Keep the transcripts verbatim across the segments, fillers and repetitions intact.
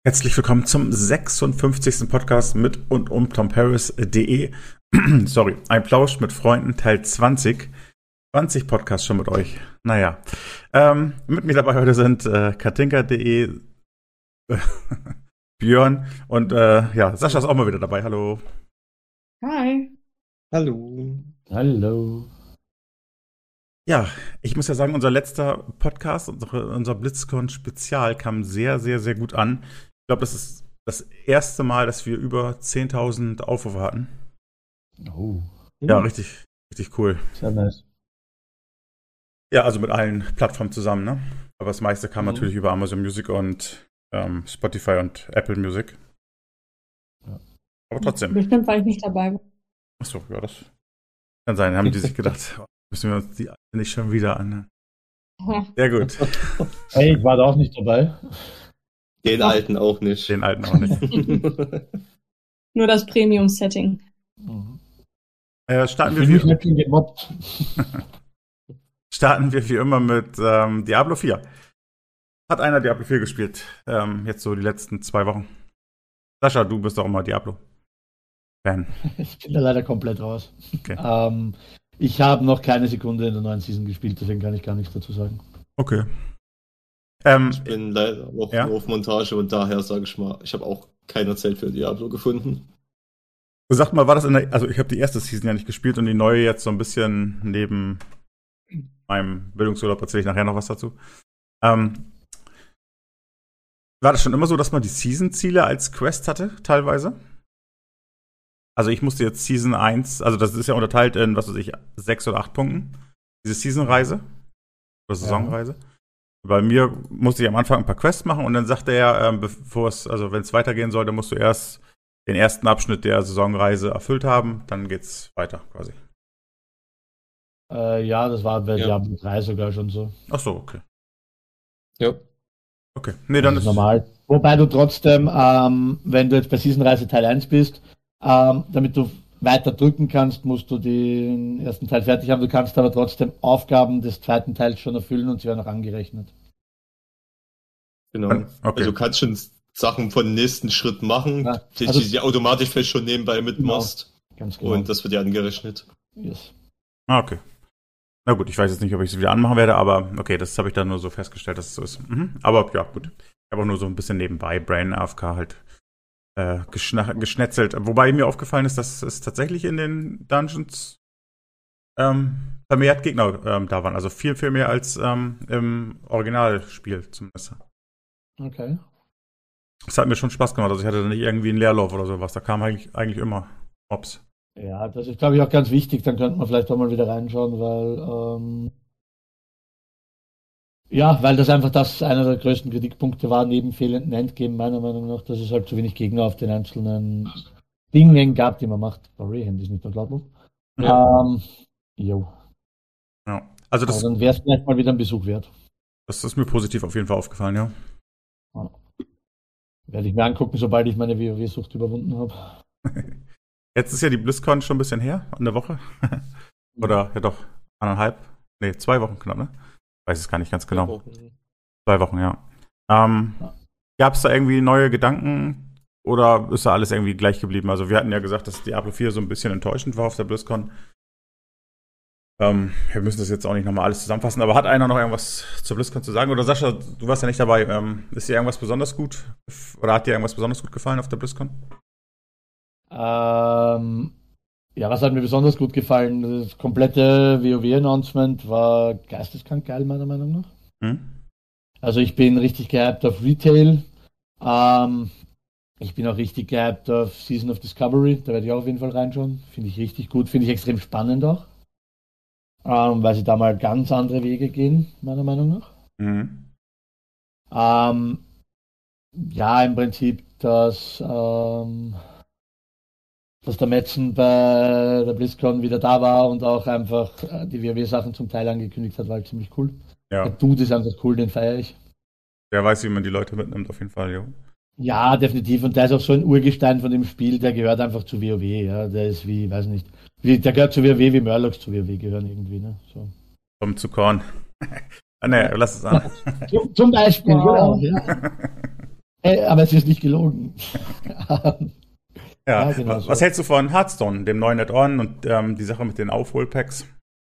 Herzlich willkommen zum sechsundfünfzigsten Podcast mit und um Tom Paris punkt de. Sorry, ein Plausch mit Freunden, Teil zwanzig. zwanzig Podcasts schon mit euch. Naja, ähm, mit mir dabei heute sind äh, katinka punkt de, Björn und äh, ja, Sascha ist auch mal wieder dabei. Hallo. Hi. Hallo. Hallo. Ja, ich muss ja sagen, unser letzter Podcast, unsere, unser BlizzCon-Spezial kam sehr, sehr, sehr gut an. Ich glaube, das ist das erste Mal, dass wir über zehntausend Aufrufe hatten. Oh. Ja, richtig, richtig cool. Sehr nice. Ja, also mit allen Plattformen zusammen, ne? Aber das meiste kam Mhm. natürlich über Amazon Music und ähm, Spotify und Apple Music. Ja. Aber trotzdem. Bestimmt, weil ich nicht dabei war. Achso, ja, das kann sein. Haben die sich gedacht, oh, müssen wir uns die nicht schon wieder anhören. Sehr gut. Hey, ich war da auch nicht dabei. Den Doch. alten auch nicht. Den alten auch nicht. Nur das Premium-Setting. Mhm. Äh, Ich starten, fühle wir mich wie, nicht schon gemobbt. starten wir wie immer mit ähm, Diablo vier. Hat einer Diablo vier gespielt? Ähm, jetzt so die letzten zwei Wochen. Sascha, du bist doch immer Diablo-Fan. Ich bin da leider komplett raus. Okay. Ähm, ich habe noch keine Sekunde in der neuen Season gespielt, deswegen kann ich gar nichts dazu sagen. Okay. Ähm, Ich bin leider auch Ja? nur auf Montage und daher sage ich mal, ich habe auch keine Zeit für Diablo gefunden. Sag mal, war das in der, also ich habe die erste Season ja nicht gespielt und die neue jetzt so ein bisschen neben meinem Bildungsurlaub, erzähle ich nachher noch was dazu. Ähm, war das schon immer so, dass man die Season-Ziele als Quest hatte, teilweise? Also ich musste jetzt Season eins, also das ist ja unterteilt in, was weiß ich, sechs oder acht Punkten, diese Season-Reise oder Saisonreise. Bei mir musste ich am Anfang ein paar Quests machen und dann sagte er, ähm, bevor es, also wenn es weitergehen soll, dann musst du erst den ersten Abschnitt der Saisonreise erfüllt haben, dann geht's weiter quasi. Äh, ja, das war bei Ja. Diablo drei sogar schon so. Ach so, okay. Ja. Okay. Nee, dann Das ist ist normal. Wobei du trotzdem, ähm, wenn du jetzt bei Seasonreise Teil eins bist, ähm, damit du weiter drücken kannst, musst du den ersten Teil fertig haben. Du kannst aber trotzdem Aufgaben des zweiten Teils schon erfüllen und sie werden auch angerechnet. Genau. Okay. Also du kannst schon Sachen von den nächsten Schritt machen, Ja, die, also- die sie automatisch vielleicht schon nebenbei mitmachst. Ganz genau. Und das wird dir angerechnet. Yes. Ah, okay. Na gut, ich weiß jetzt nicht, ob ich es wieder anmachen werde, aber okay, das habe ich dann nur so festgestellt, dass es so ist. Mhm. Aber ja, gut. Ich habe auch nur so ein bisschen nebenbei Brain A F K halt äh, geschna- geschnetzelt. Wobei mir aufgefallen ist, dass es tatsächlich in den Dungeons ähm, vermehrt Gegner ähm, da waren. Also viel, viel mehr als ähm, im Originalspiel zumindest. Okay. Das hat mir schon Spaß gemacht. Also ich hatte da nicht irgendwie einen Leerlauf oder sowas. Da kamen eigentlich, eigentlich immer Mobs. Ja, das ist, glaube ich, auch ganz wichtig. Dann könnte man vielleicht auch mal wieder reinschauen, weil ähm, ja, weil das einfach das einer der größten Kritikpunkte war, neben fehlenden Endgame, meiner Meinung nach, dass es halt zu wenig Gegner auf den einzelnen Dingen gab, die man macht. Sorry, Handy ist nicht mehr lautlos. Ja. Ähm, jo. Ja. Also Aber das, dann wäre es vielleicht mal wieder ein Besuch wert. das ist mir positiv auf jeden Fall aufgefallen, ja. Ja. Werde ich mir angucken, sobald ich meine WoW-Sucht überwunden habe. Jetzt ist ja die BlizzCon schon ein bisschen her, eine Woche. Oder ja doch, anderthalb. Nee, zwei Wochen knapp, ne? Weiß es gar nicht ganz genau. Zwei Wochen, ja. Ähm, Ja. Gab es da irgendwie neue Gedanken oder ist da alles irgendwie gleich geblieben? Also wir hatten ja gesagt, dass Diablo vier so ein bisschen enttäuschend war auf der BlizzCon. Ähm, wir müssen das jetzt auch nicht nochmal alles zusammenfassen, aber hat einer noch irgendwas zur BlizzCon zu sagen? Oder Sascha, du warst ja nicht dabei. Ähm, ist dir irgendwas besonders gut oder hat dir irgendwas besonders gut gefallen auf der BlizzCon? Ähm, ja, was hat mir besonders gut gefallen? Das komplette WoW-Announcement war geisteskrank geil, meiner Meinung nach. Hm? Also ich bin richtig gehypt auf Retail. Ähm, ich bin auch richtig gehypt auf Season of Discovery. Da werde ich auch auf jeden Fall reinschauen. Finde ich richtig gut. Finde ich extrem spannend auch. Ähm, weil sie da mal ganz andere Wege gehen, meiner Meinung nach. Mhm. Ähm, ja, im Prinzip, dass, ähm, dass der Metzen bei der BlizzCon wieder da war und auch einfach äh, die WoW-Sachen zum Teil angekündigt hat, war halt ziemlich cool. Der Ja, Dude ist einfach cool, den feiere ich. der weiß, wie man die Leute mitnimmt, auf jeden Fall, jo. Ja, definitiv. Und der ist auch so ein Urgestein von dem Spiel, der gehört einfach zu WoW. Ja, der ist wie, weiß nicht, wie, der gehört zu WoW, wie Murlocs zu WoW gehören irgendwie. Ne? So. Komm zu Korn. ah, ne, lass es an. Zum, zum Beispiel, Wow. genau. Ja. Äh, aber es ist nicht gelogen. Ja, Ja, genau was so. hältst du von Hearthstone, dem neuen Add-on und ähm, die Sache mit den Aufholpacks?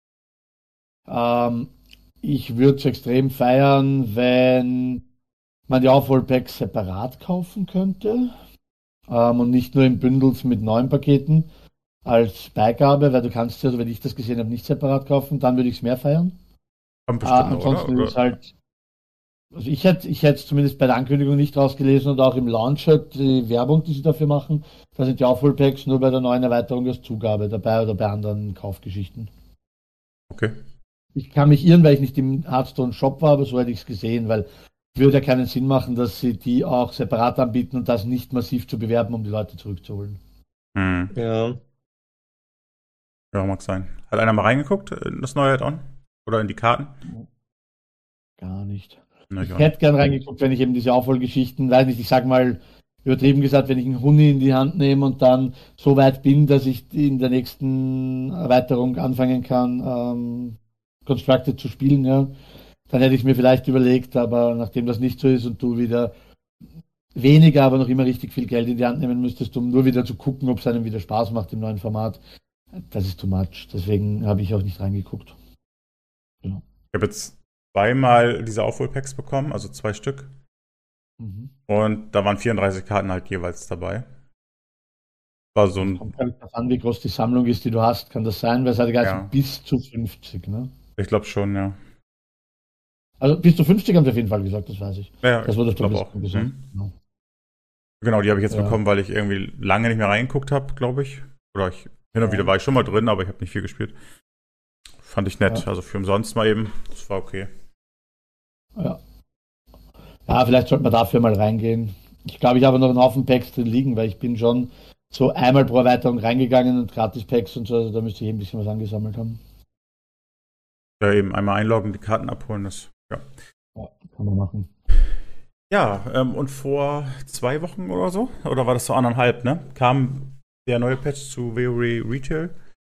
Ähm, Ich würde es extrem feiern, wenn man die Aufholpacks separat kaufen könnte, ähm, und nicht nur in Bündels mit neuen Paketen als Beigabe, weil du kannst ja, so wenn ich das gesehen habe, nicht separat kaufen, dann würde ich es mehr feiern. Kommt Äh, bestimmt noch, oder? ansonsten ist es Oder? halt, also ich hätte ich hätte es zumindest bei der Ankündigung nicht rausgelesen und auch im Launcher die Werbung, die sie dafür machen, da sind die Aufholpacks nur bei der neuen Erweiterung als Zugabe dabei oder bei anderen Kaufgeschichten. Okay. Ich kann mich irren, weil ich nicht im Hearthstone Shop war, aber so hätte ich es gesehen, weil es würde ja keinen Sinn machen, dass sie die auch separat anbieten und das nicht massiv zu bewerben, um die Leute zurückzuholen. Hm. Ja. Ja, mag sein. Hat einer mal reingeguckt in das neue Add-on? Oder in die Karten? Gar nicht. Na, ich Ich auch nicht. hätte gern reingeguckt, wenn ich eben diese Aufholgeschichten, weiß nicht, ich sag mal, übertrieben gesagt, wenn ich einen Huni in die Hand nehme und dann so weit bin, dass ich in der nächsten Erweiterung anfangen kann, ähm, Constructed zu spielen, ja, dann hätte ich mir vielleicht überlegt, aber nachdem das nicht so ist und du wieder weniger, aber noch immer richtig viel Geld in die Hand nehmen müsstest, um nur wieder zu gucken, ob es einem wieder Spaß macht im neuen Format, das ist too much. Deswegen habe ich auch nicht reingeguckt. Genau. Ich habe jetzt zweimal diese Aufholpacks bekommen, also zwei Stück. Mhm. Und da waren vierunddreißig Karten halt jeweils dabei. War so ein, Kommt halt darauf an, wie groß die Sammlung ist, die du hast. Kann das sein? Weil es hat geheißen, ja, bis zu fünfzig, ne? ich glaube schon, ja. Also bis zu fünfzig haben sie auf jeden Fall gesagt, das weiß ich. Ja, Das ich wurde auf der glaube Liste auch. gesagt. Mhm. Genau. Genau, die habe ich jetzt Ja, bekommen, weil ich irgendwie lange nicht mehr reingeguckt habe, glaube ich. Oder ich, hin und wieder ja, war ich schon mal drin, aber ich habe nicht viel gespielt. Fand ich nett. ja, Also für umsonst mal eben. Das war okay. ja. Ja, vielleicht sollte man dafür mal reingehen. Ich glaube, ich habe noch einen Haufen Packs drin liegen, weil ich bin schon so einmal pro Erweiterung reingegangen und Gratis-Packs und so, also da müsste ich ein bisschen was angesammelt haben. Ja, eben einmal einloggen, die Karten abholen. Das, ja. Ja, kann man machen. Ja, ähm, und vor zwei Wochen oder so, oder war das so anderthalb, ne? Kam der neue Patch zu WoW Retail.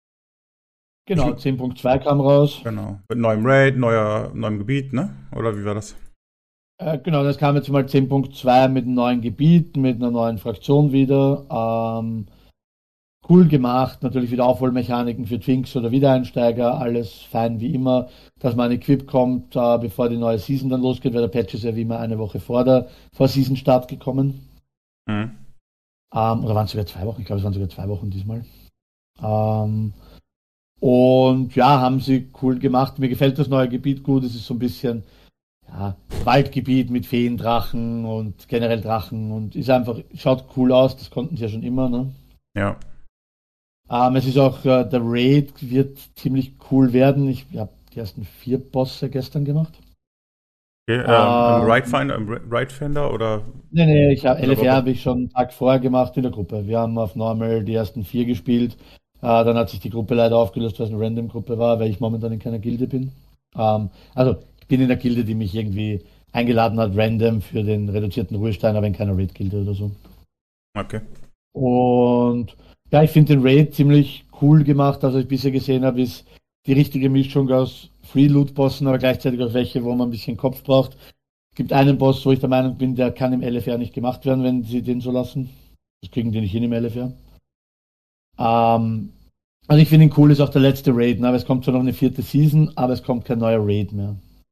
Genau, zehn Punkt zwei kam raus. Genau. Mit neuem Raid, neuer, neuem Gebiet, ne? Oder wie war das? Äh, genau, das kam jetzt mal zehn Punkt zwei mit einem neuen Gebiet, mit einer neuen Fraktion wieder. Ähm, cool gemacht, natürlich wieder Aufholmechaniken für Twinks oder Wiedereinsteiger, alles fein wie immer, dass man ein Equip kommt, äh, bevor die neue Season dann losgeht, weil der Patch ist ja wie immer eine Woche vor der vor Season-Start gekommen. Mhm. Ähm, oder waren es sogar zwei Wochen? Ich glaube, es waren sogar zwei Wochen diesmal. Ähm, und ja, haben sie cool gemacht. Mir gefällt das neue Gebiet gut. Es ist so ein bisschen ja, Waldgebiet mit Feen, Drachen und generell Drachen und ist einfach, schaut cool aus. Das konnten sie ja schon immer, ne? Ja. Ähm, es ist auch, äh, der Raid wird ziemlich cool werden. Ich habe die ersten vier Bosse gestern gemacht. Okay, ähm, im Ähm, Raid Finder, im Ra- Raid Finder oder nee, nee, ich hab, in der L F R Gruppe? habe ich schon einen Tag vorher gemacht in der Gruppe. Wir haben auf Normal die ersten vier gespielt. Äh, dann hat sich die Gruppe leider aufgelöst, weil es eine Random-Gruppe war, weil ich momentan in keiner Gilde bin. Ähm, also, ich bin in der Gilde, die mich irgendwie eingeladen hat, random für den reduzierten Ruhestein, aber in keiner Raid-Gilde oder so. Okay. Und ja, ich finde den Raid ziemlich cool gemacht. Also, was ich bisher gesehen habe, ist die richtige Mischung aus Free-Loot-Bossen, aber gleichzeitig auch welche, wo man ein bisschen Kopf braucht. Es gibt einen Boss, wo ich der Meinung bin, der kann im L F R nicht gemacht werden, wenn sie den so lassen. Das kriegen die nicht hin im L F R. Ähm, also ich finde ihn cool, ist auch der letzte Raid, ne? Aber es kommt zwar noch eine vierte Season, aber es kommt kein neuer Raid mehr.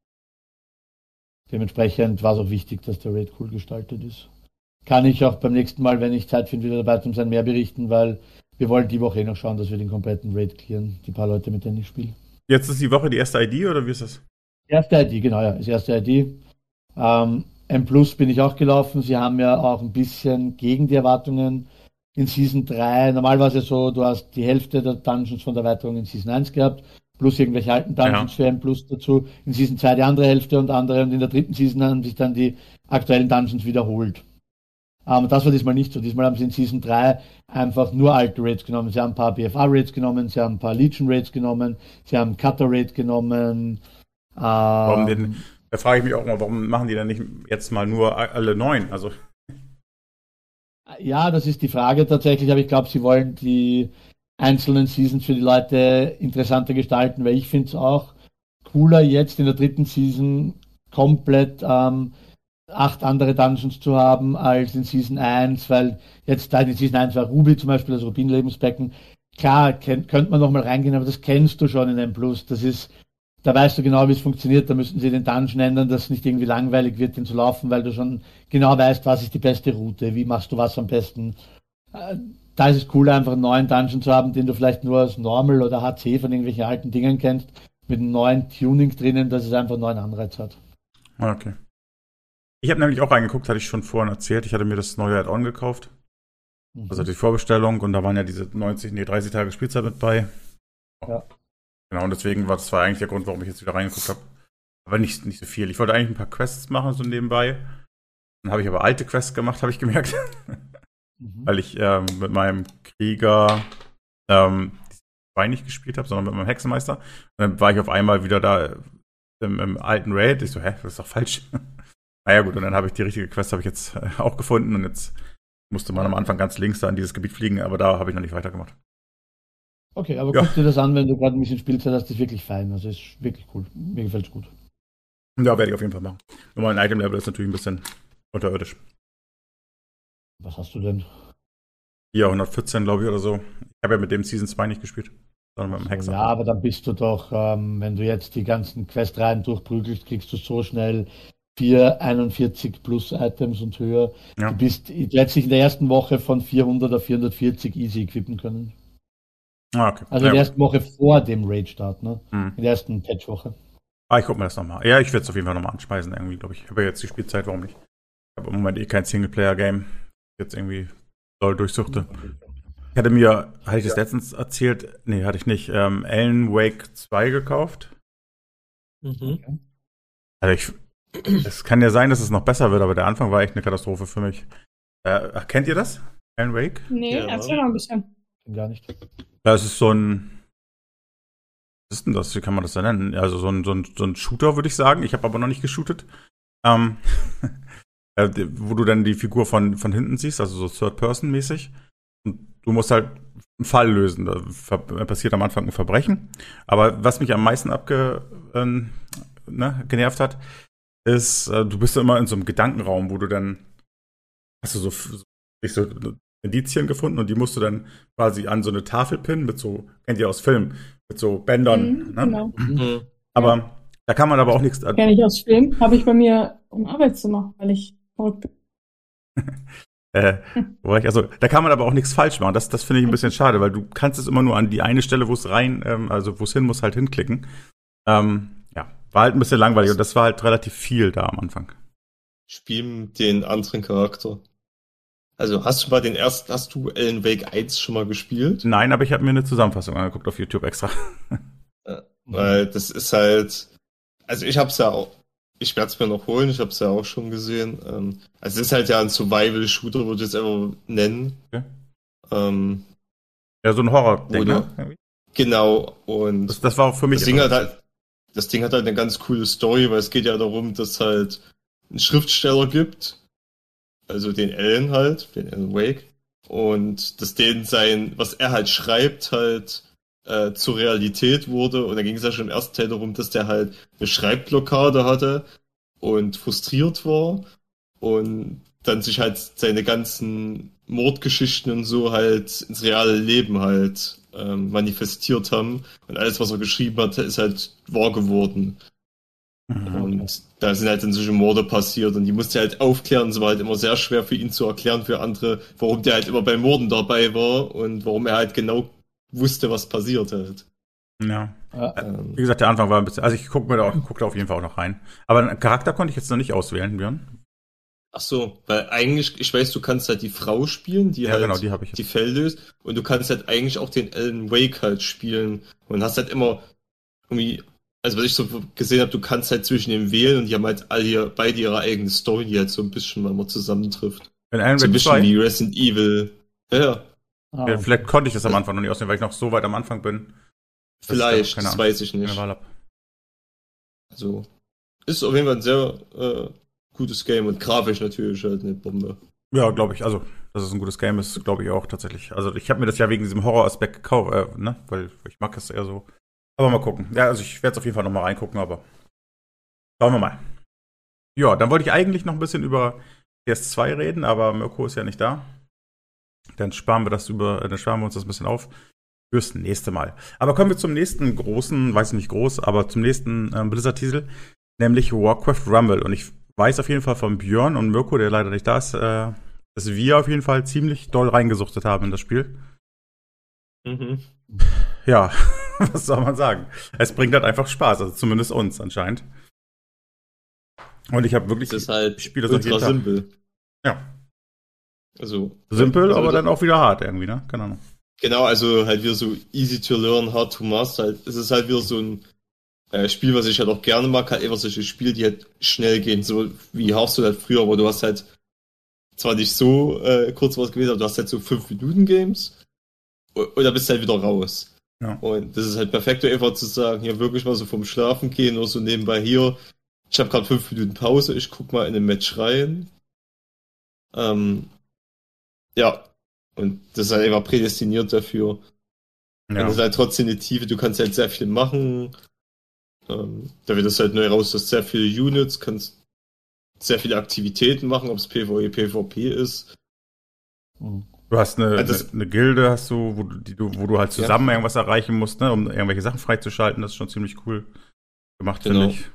Dementsprechend war es auch wichtig, dass der Raid cool gestaltet ist. Kann ich auch beim nächsten Mal, wenn ich Zeit finde, wieder dabei zu sein, mehr berichten, weil wir wollen die Woche eh noch schauen, dass wir den kompletten Raid clearen, die paar Leute, mit denen ich spiele. Jetzt ist die Woche die erste I D oder wie ist das? Erste I D, genau, ja, ist erste I D. Ähm, M Plus bin ich auch gelaufen. Sie haben ja auch ein bisschen gegen die Erwartungen in Season drei. Normal war es ja so, du hast die Hälfte der Dungeons von der Erweiterung in Season eins gehabt, plus irgendwelche alten Dungeons Ja. für M Plus dazu. In Season zwei die andere Hälfte und andere. Und in der dritten Season haben sich dann die aktuellen Dungeons wiederholt. Ähm, das war diesmal nicht so. Diesmal haben sie in Season drei einfach nur alte Raids genommen. Sie haben ein paar B F A-Raids genommen, sie haben ein paar Legion-Raids genommen, sie haben Cutter-Raid genommen. Warum denn? Ähm, Da frage ich mich auch mal, warum machen die denn nicht jetzt mal nur alle neun? Also, Ja, das ist die Frage tatsächlich, aber ich glaube, sie wollen die einzelnen Seasons für die Leute interessanter gestalten, weil ich finde es auch cooler, jetzt in der dritten Season komplett ähm, acht andere Dungeons zu haben als in Season eins, weil jetzt da in Season eins war Ruby zum Beispiel, das Rubin-Lebensbecken. Klar, kennt, könnte man nochmal reingehen, aber das kennst du schon in M Plus. Das ist, da weißt du genau, wie es funktioniert. Da müssten sie den Dungeon ändern, dass es nicht irgendwie langweilig wird, den zu laufen, weil du schon genau weißt, was ist die beste Route, wie machst du was am besten. Äh, Da ist es cool, einfach einen neuen Dungeon zu haben, den du vielleicht nur als Normal oder H C von irgendwelchen alten Dingen kennst, mit einem neuen Tuning drinnen, dass es einfach einen neuen Anreiz hat. Okay. Ich habe nämlich auch reingeguckt, hatte ich schon vorhin erzählt. Ich hatte mir das neue Add-on gekauft. Mhm. Also die Vorbestellung und da waren ja diese neunzig, nee, dreißig Tage Spielzeit mit bei. Ja. Genau, und deswegen war das war eigentlich der Grund, warum ich jetzt wieder reingeguckt habe. Aber nicht, nicht so viel. Ich wollte eigentlich ein paar Quests machen, so nebenbei. Dann habe ich aber alte Quests gemacht, habe ich gemerkt. Mhm. Weil ich ähm, mit meinem Krieger ähm, zwei nicht gespielt habe, sondern mit meinem Hexenmeister. Und dann war ich auf einmal wieder da im, im alten Raid. Ich so, hä, das ist doch falsch. Naja gut, und dann habe ich die richtige Quest habe ich jetzt äh, auch gefunden und jetzt musste man am Anfang ganz links da in dieses Gebiet fliegen, aber da habe ich noch nicht weitergemacht. Okay, aber Ja. guck dir das an, wenn du gerade ein bisschen Spielzeit hast, das ist wirklich fein. Also ist wirklich cool. Mir gefällt es gut. Ja, werde ich auf jeden Fall machen. Nur mein Item-Level ist natürlich ein bisschen unterirdisch. Was hast du denn? Hier, hundertvierzehn, glaube ich, oder so. Ich habe ja mit dem Season zwei nicht gespielt, sondern mit dem Hexer. Ja, aber dann bist du doch, ähm, wenn du jetzt die ganzen Questreihen durchprügelst, kriegst du so schnell vierhunderteinundvierzig plus Items und höher. Ja. Du bist letztlich in der ersten Woche von vierhundert auf vierhundertvierzig easy equippen können. Ah, okay. Also Ja, in der gut. ersten Woche vor dem Raid-Start, ne? Hm. In der ersten Patch-Woche. Ah, ich gucke mir das nochmal. Ja, ich werde es auf jeden Fall nochmal anspeisen, irgendwie, glaube ich. Ich habe ja jetzt die Spielzeit, warum nicht? Ich habe im Moment eh kein Singleplayer-Game. Jetzt irgendwie doll durchsuchte. Ich hatte mir, hatte ich das letztens erzählt? Nee, hatte ich nicht. Ähm, Alan Wake zwei gekauft. Mhm. Also ich, es kann ja sein, dass es noch besser wird, aber der Anfang war echt eine Katastrophe für mich. Äh, ach, kennt ihr das? Alan Wake? Nee, Ja. erzähl noch ein bisschen. Gar nicht. Ja, es ist so ein, was ist denn das? Wie kann man das denn nennen? Also so ein, so ein, so ein Shooter, würde ich sagen. Ich habe aber noch nicht geshootet. Ähm, äh, wo du dann die Figur von, von hinten siehst, also so Third-Person-mäßig. Und du musst halt einen Fall lösen. Da ver- passiert am Anfang ein Verbrechen. Aber was mich am meisten abge, ähm, ne, genervt hat, ist, äh, du bist ja immer in so einem Gedankenraum, wo du dann hast du so, so, so Indizien gefunden und die musst du dann quasi an so eine Tafel pinnen mit so, kennt ihr aus Filmen, mit so Bändern. Mhm, Ne? genau. Mhm. Aber da kann man aber auch nichts. Kenne ich aus Film. Habe ich bei mir im Arbeitszimmer, weil ich verrückt bin. Äh, wo war ich, also, da kann man aber auch nichts falsch machen. Das, das finde ich ein bisschen schade, weil du kannst es immer nur an die eine Stelle, wo es rein, ähm, also wo es hin muss, halt hinklicken. Ähm, ja, war halt ein bisschen langweilig und das war halt relativ viel da am Anfang. Spielen den anderen Charakter. Also hast du mal den ersten, hast du Alan Wake eins schon mal gespielt? Nein, aber ich habe mir eine Zusammenfassung angeguckt auf YouTube extra. Weil das ist halt, also ich hab's ja auch, ich werde es mir noch holen, ich hab's ja auch schon gesehen. Ähm, also es ist halt ja ein Survival-Shooter, würde ich es einfach nennen. Okay. Ähm, Ja, so ein Horror-Ding, Oder- ne? genau, und Das, das war auch für mich. das Ding hat halt, das Ding hat halt eine ganz coole Story, weil es geht ja darum, dass halt einen Schriftsteller gibt, also den Alan halt, den Alan Wake, und dass den sein, was er halt schreibt, halt äh, zur Realität wurde. Und da ging es ja schon im ersten Teil darum, dass der halt eine Schreibblockade hatte und frustriert war und dann sich halt seine ganzen Mordgeschichten und so halt ins reale Leben halt ähm, manifestiert haben. Und alles, was er geschrieben hat, ist halt wahr geworden. Mhm. Und da sind halt dann solche Morde passiert und die musste er halt aufklären. Es war halt immer sehr schwer für ihn zu erklären, für andere, warum der halt immer bei Morden dabei war und warum er halt genau wusste, was passiert halt. Ja. Ja. Ähm, Wie gesagt, der Anfang war ein bisschen. Also ich gucke mir da, guck da auf jeden Fall auch noch rein. Aber einen Charakter konnte ich jetzt noch nicht auswählen, Björn. ach so, weil eigentlich, ich weiß, du kannst halt die Frau spielen, die Ja, halt genau, die habe ich die jetzt. Fälle löst. Und du kannst halt eigentlich auch den Alan Wake halt spielen und hast halt immer irgendwie, also was ich so gesehen habe, du kannst halt zwischen dem wählen und die haben halt alle ihr, beide ihre eigene Story, die halt so ein bisschen mal immer zusammentrifft. In Alan So ein Wake bisschen zwei. wie Resident Evil. Ja, Ah, Ja, okay. vielleicht konnte ich das am Anfang noch nicht auswählen, weil ich noch so weit am Anfang bin. dass ich da vielleicht, keine das Ahnung, weiß ich keine nicht. Wahl hab. Also, ist auf jeden Fall ein sehr äh, gutes Game und grafisch natürlich halt eine Bombe. Ja, glaube ich. Also, dass es ein gutes Game ist, glaube ich auch tatsächlich. Also, ich habe mir das ja wegen diesem Horror-Aspekt gekauft, äh, ne? Weil ich mag es eher so. Aber mal gucken. Ja, also ich werde es auf jeden Fall noch mal reingucken, aber schauen wir mal. Ja, dann wollte ich eigentlich noch ein bisschen über P S zwei reden, aber Mirko ist ja nicht da. Dann sparen wir das über, dann sparen wir uns das ein bisschen auf fürs nächste Mal. Aber kommen wir zum nächsten großen, weiß nicht groß, aber zum nächsten ähm, Blizzard-Titel, nämlich Warcraft Rumble. Und ich weiß auf jeden Fall von Björn und Mirko, der leider nicht da ist, äh, dass wir auf jeden Fall ziemlich doll reingesuchtet haben in das Spiel. Mhm. Ja, was soll man sagen? Es bringt halt einfach Spaß, also zumindest uns anscheinend. Und ich habe wirklich, Das ist halt ich spiele das auch jeden ultra Tag. simpel. Ja, Also, simpel, also aber da- dann auch wieder hart irgendwie, ne? Keine Ahnung. Genau, also halt wieder so easy to learn, hard to master. Halt, es ist halt wieder so ein äh, Spiel, was ich halt auch gerne mag, halt einfach solche Spiele, die halt schnell gehen, so wie Hearthstone halt früher, aber du hast halt zwar nicht so äh, kurz was gewesen, aber du hast halt so fünf Minuten Games und, und dann bist du halt wieder raus. Ja. Und das ist halt perfekt, um einfach zu sagen, hier wirklich mal so vom Schlafen gehen oder so nebenbei hier. Ich habe gerade fünf Minuten Pause, ich guck mal in ein Match rein. Ähm, ja, und das ist halt einfach prädestiniert dafür. Und Ja. das ist halt trotzdem eine Tiefe, du kannst halt sehr viel machen. Ähm, da wird das halt neu raus, dass sehr viele Units, kannst sehr viele Aktivitäten machen, ob es PvE, PvP ist. Mhm. Du hast eine, Ja, eine, das- eine Gilde, hast du, wo du, die du, wo du halt Ja. zusammen irgendwas erreichen musst, ne, um irgendwelche Sachen freizuschalten. Das ist schon ziemlich cool gemacht, Genau. finde ich.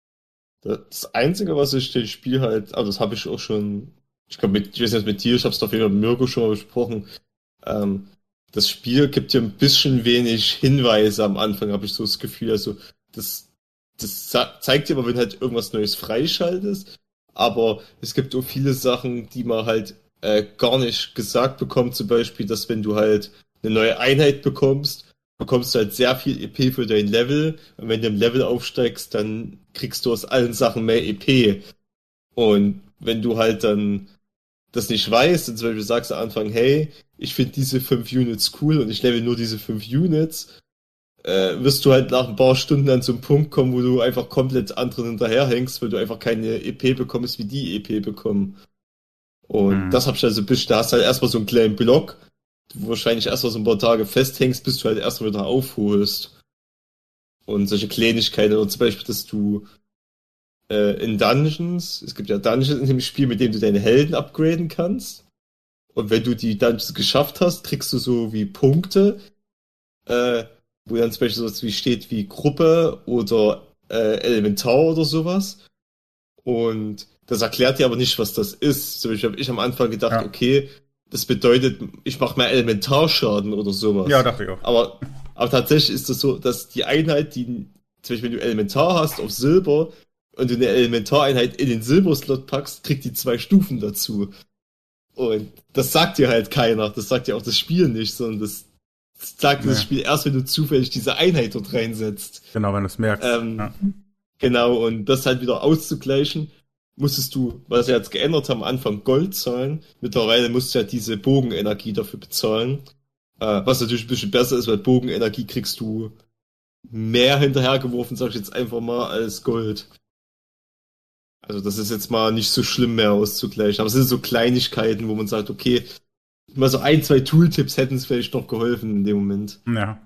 Das Einzige, was ich das Spiel halt, also das habe ich auch schon, ich glaube mit, ich weiß nicht, mit dir, ich habe es auf jeden Fall mit Mirko schon mal besprochen. Ähm, das Spiel gibt dir ein bisschen wenig Hinweise am Anfang, habe ich so das Gefühl. Also das, das za- zeigt dir aber, wenn halt irgendwas Neues freischaltest, aber es gibt auch viele Sachen, die man halt äh, gar nicht gesagt bekommt. Zum Beispiel, dass wenn du halt eine neue Einheit bekommst, bekommst du halt sehr viel E P für dein Level. Und wenn du im Level aufsteigst, dann kriegst du aus allen Sachen mehr E P. Und wenn du halt dann das nicht weißt und zum Beispiel sagst am Anfang, hey, ich finde diese fünf Units cool und ich level nur diese fünf Units, äh, wirst du halt nach ein paar Stunden an so einen Punkt kommen, wo du einfach komplett anderen hinterherhängst, weil du einfach keine E P bekommst, wie die E P bekommen. Und Mhm. das hab ich also ein bisschen, da hast du halt erstmal so einen kleinen Block, wo du wahrscheinlich erstmal so ein paar Tage festhängst, bis du halt erstmal wieder aufholst. Und solche Kleinigkeiten, oder zum Beispiel, dass du äh, in Dungeons, es gibt ja Dungeons in dem Spiel, mit denen du deine Helden upgraden kannst. Und wenn du die Dungeons geschafft hast, kriegst du so wie Punkte, äh, wo dann zum Beispiel sowas wie steht wie Gruppe oder äh, Elementar oder sowas. Und das erklärt dir aber nicht, was das ist. Zum Beispiel habe ich am Anfang gedacht, Ja. okay, das bedeutet, ich mache mehr Elementarschaden oder sowas. Ja, dachte ich auch. Aber, aber tatsächlich ist das so, dass die Einheit, die, zum Beispiel wenn du Elementar hast auf Silber und du eine Elementareinheit in den Silberslot packst, kriegt die zwei Stufen dazu. Und das sagt dir halt keiner. Das sagt dir auch das Spiel nicht, sondern das sagt dir das Nee. Spiel erst, wenn du zufällig diese Einheit dort reinsetzt. Genau, wenn du es merkst. Ähm, ja. Genau, und das halt wieder auszugleichen, musstest du, was sie jetzt geändert haben, am Anfang Gold zahlen. Mittlerweile musst du ja diese Bogenenergie dafür bezahlen. Äh, was natürlich ein bisschen besser ist, weil Bogenenergie kriegst du mehr hinterhergeworfen, sag ich jetzt einfach mal, als Gold. Also das ist jetzt mal nicht so schlimm mehr auszugleichen. Aber es sind so Kleinigkeiten, wo man sagt, okay, mal so ein, zwei Tooltips hätten es vielleicht noch geholfen in dem Moment. Ja.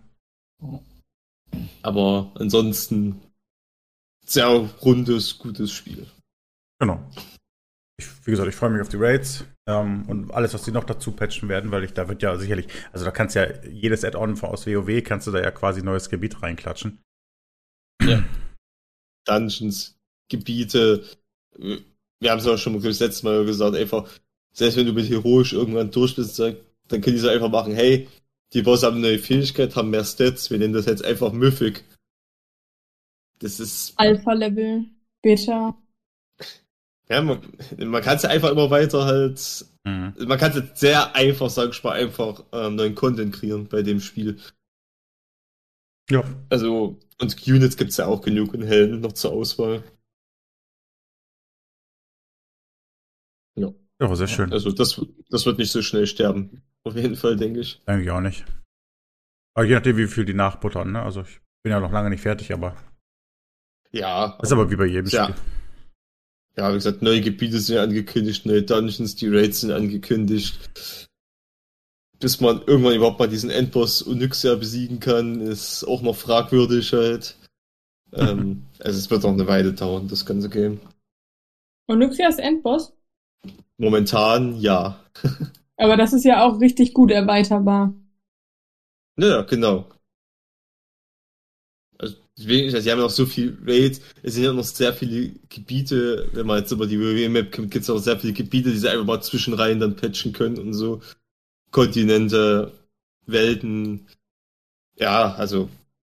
Aber ansonsten sehr rundes, gutes Spiel. Genau. Ich, wie gesagt, ich freue mich auf die Raids ähm, und alles, was sie noch dazu patchen werden, weil ich da wird ja sicherlich, also da kannst ja jedes Add-on von- aus WoW, kannst du da ja quasi neues Gebiet reinklatschen. Ja. Dungeons, Gebiete. Wir haben es auch schon mal das letzte Mal gesagt, einfach, selbst wenn du mit heroisch irgendwann durch bist, dann dann können die so einfach machen, hey, die Bosse haben eine neue Fähigkeit, haben mehr Stats, wir nennen das jetzt einfach Mythic. Das ist, Alpha-Level, Beta. ja, man, man kann es ja einfach immer weiter halt, Mhm. man kann es jetzt sehr einfach, sag ich mal, einfach ähm, neuen Content kreieren bei dem Spiel. Ja. Also, und Units gibt's ja auch genug in Helden noch zur Auswahl. Ja. Ja, sehr schön. Also das, das wird nicht so schnell sterben. Auf jeden Fall, denke ich. Eigentlich auch nicht. Aber je nachdem, wie viel die nachbuttern, ne? Also ich bin ja noch lange nicht fertig, aber Ja. das ist aber wie bei jedem Ja. Spiel. Ja, wie gesagt, neue Gebiete sind angekündigt, neue Dungeons, die Raids sind angekündigt. Bis man irgendwann überhaupt mal diesen Endboss Onyxia besiegen kann, ist auch noch fragwürdig halt. ähm, also es wird auch eine Weile dauern, das ganze Game. Onyxia ist Endboss, Momentan ja. aber das ist ja auch richtig gut erweiterbar. Ja, genau. Also deswegen, also, sie haben ja noch so viel Raids, es sind ja noch sehr viele Gebiete, wenn man jetzt über die WoW-Map kommt, gibt es auch sehr viele Gebiete, die sie einfach mal zwischenreihen dann patchen können und so. Kontinente, Welten, ja, also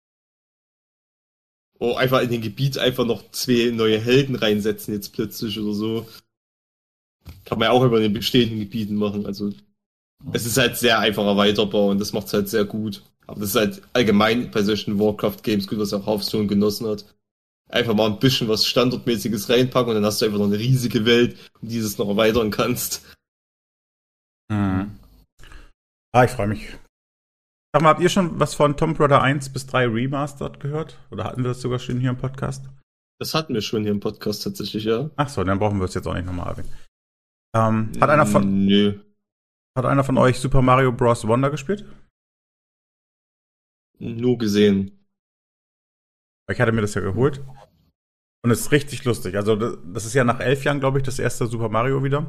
oh, einfach in den Gebiet einfach noch zwei neue Helden reinsetzen jetzt plötzlich oder so. Kann man ja auch über den bestehenden Gebieten machen. Also es ist halt sehr einfach erweiterbar und das macht es halt sehr gut. Aber das ist halt allgemein bei solchen Warcraft-Games gut, was auch Hearthstone genossen hat. Einfach mal ein bisschen was Standardmäßiges reinpacken und dann hast du einfach noch eine riesige Welt, um die du es noch erweitern kannst. Mhm. Ah, ich freue mich. Sag mal, habt ihr schon was von Tomb Raider eins bis drei Remastered gehört? Oder hatten wir das sogar schon hier im Podcast? Das hatten wir schon hier im Podcast tatsächlich, ja. Ach so, dann brauchen wir es jetzt auch nicht nochmal erwähnen. Ähm, hat einer von Nö. hat einer von euch Super Mario Bros. Wonder gespielt? Nur gesehen. Ich hatte mir das ja geholt. Und es ist richtig lustig. Also, das ist ja nach elf Jahren, glaube ich, das erste Super Mario wieder.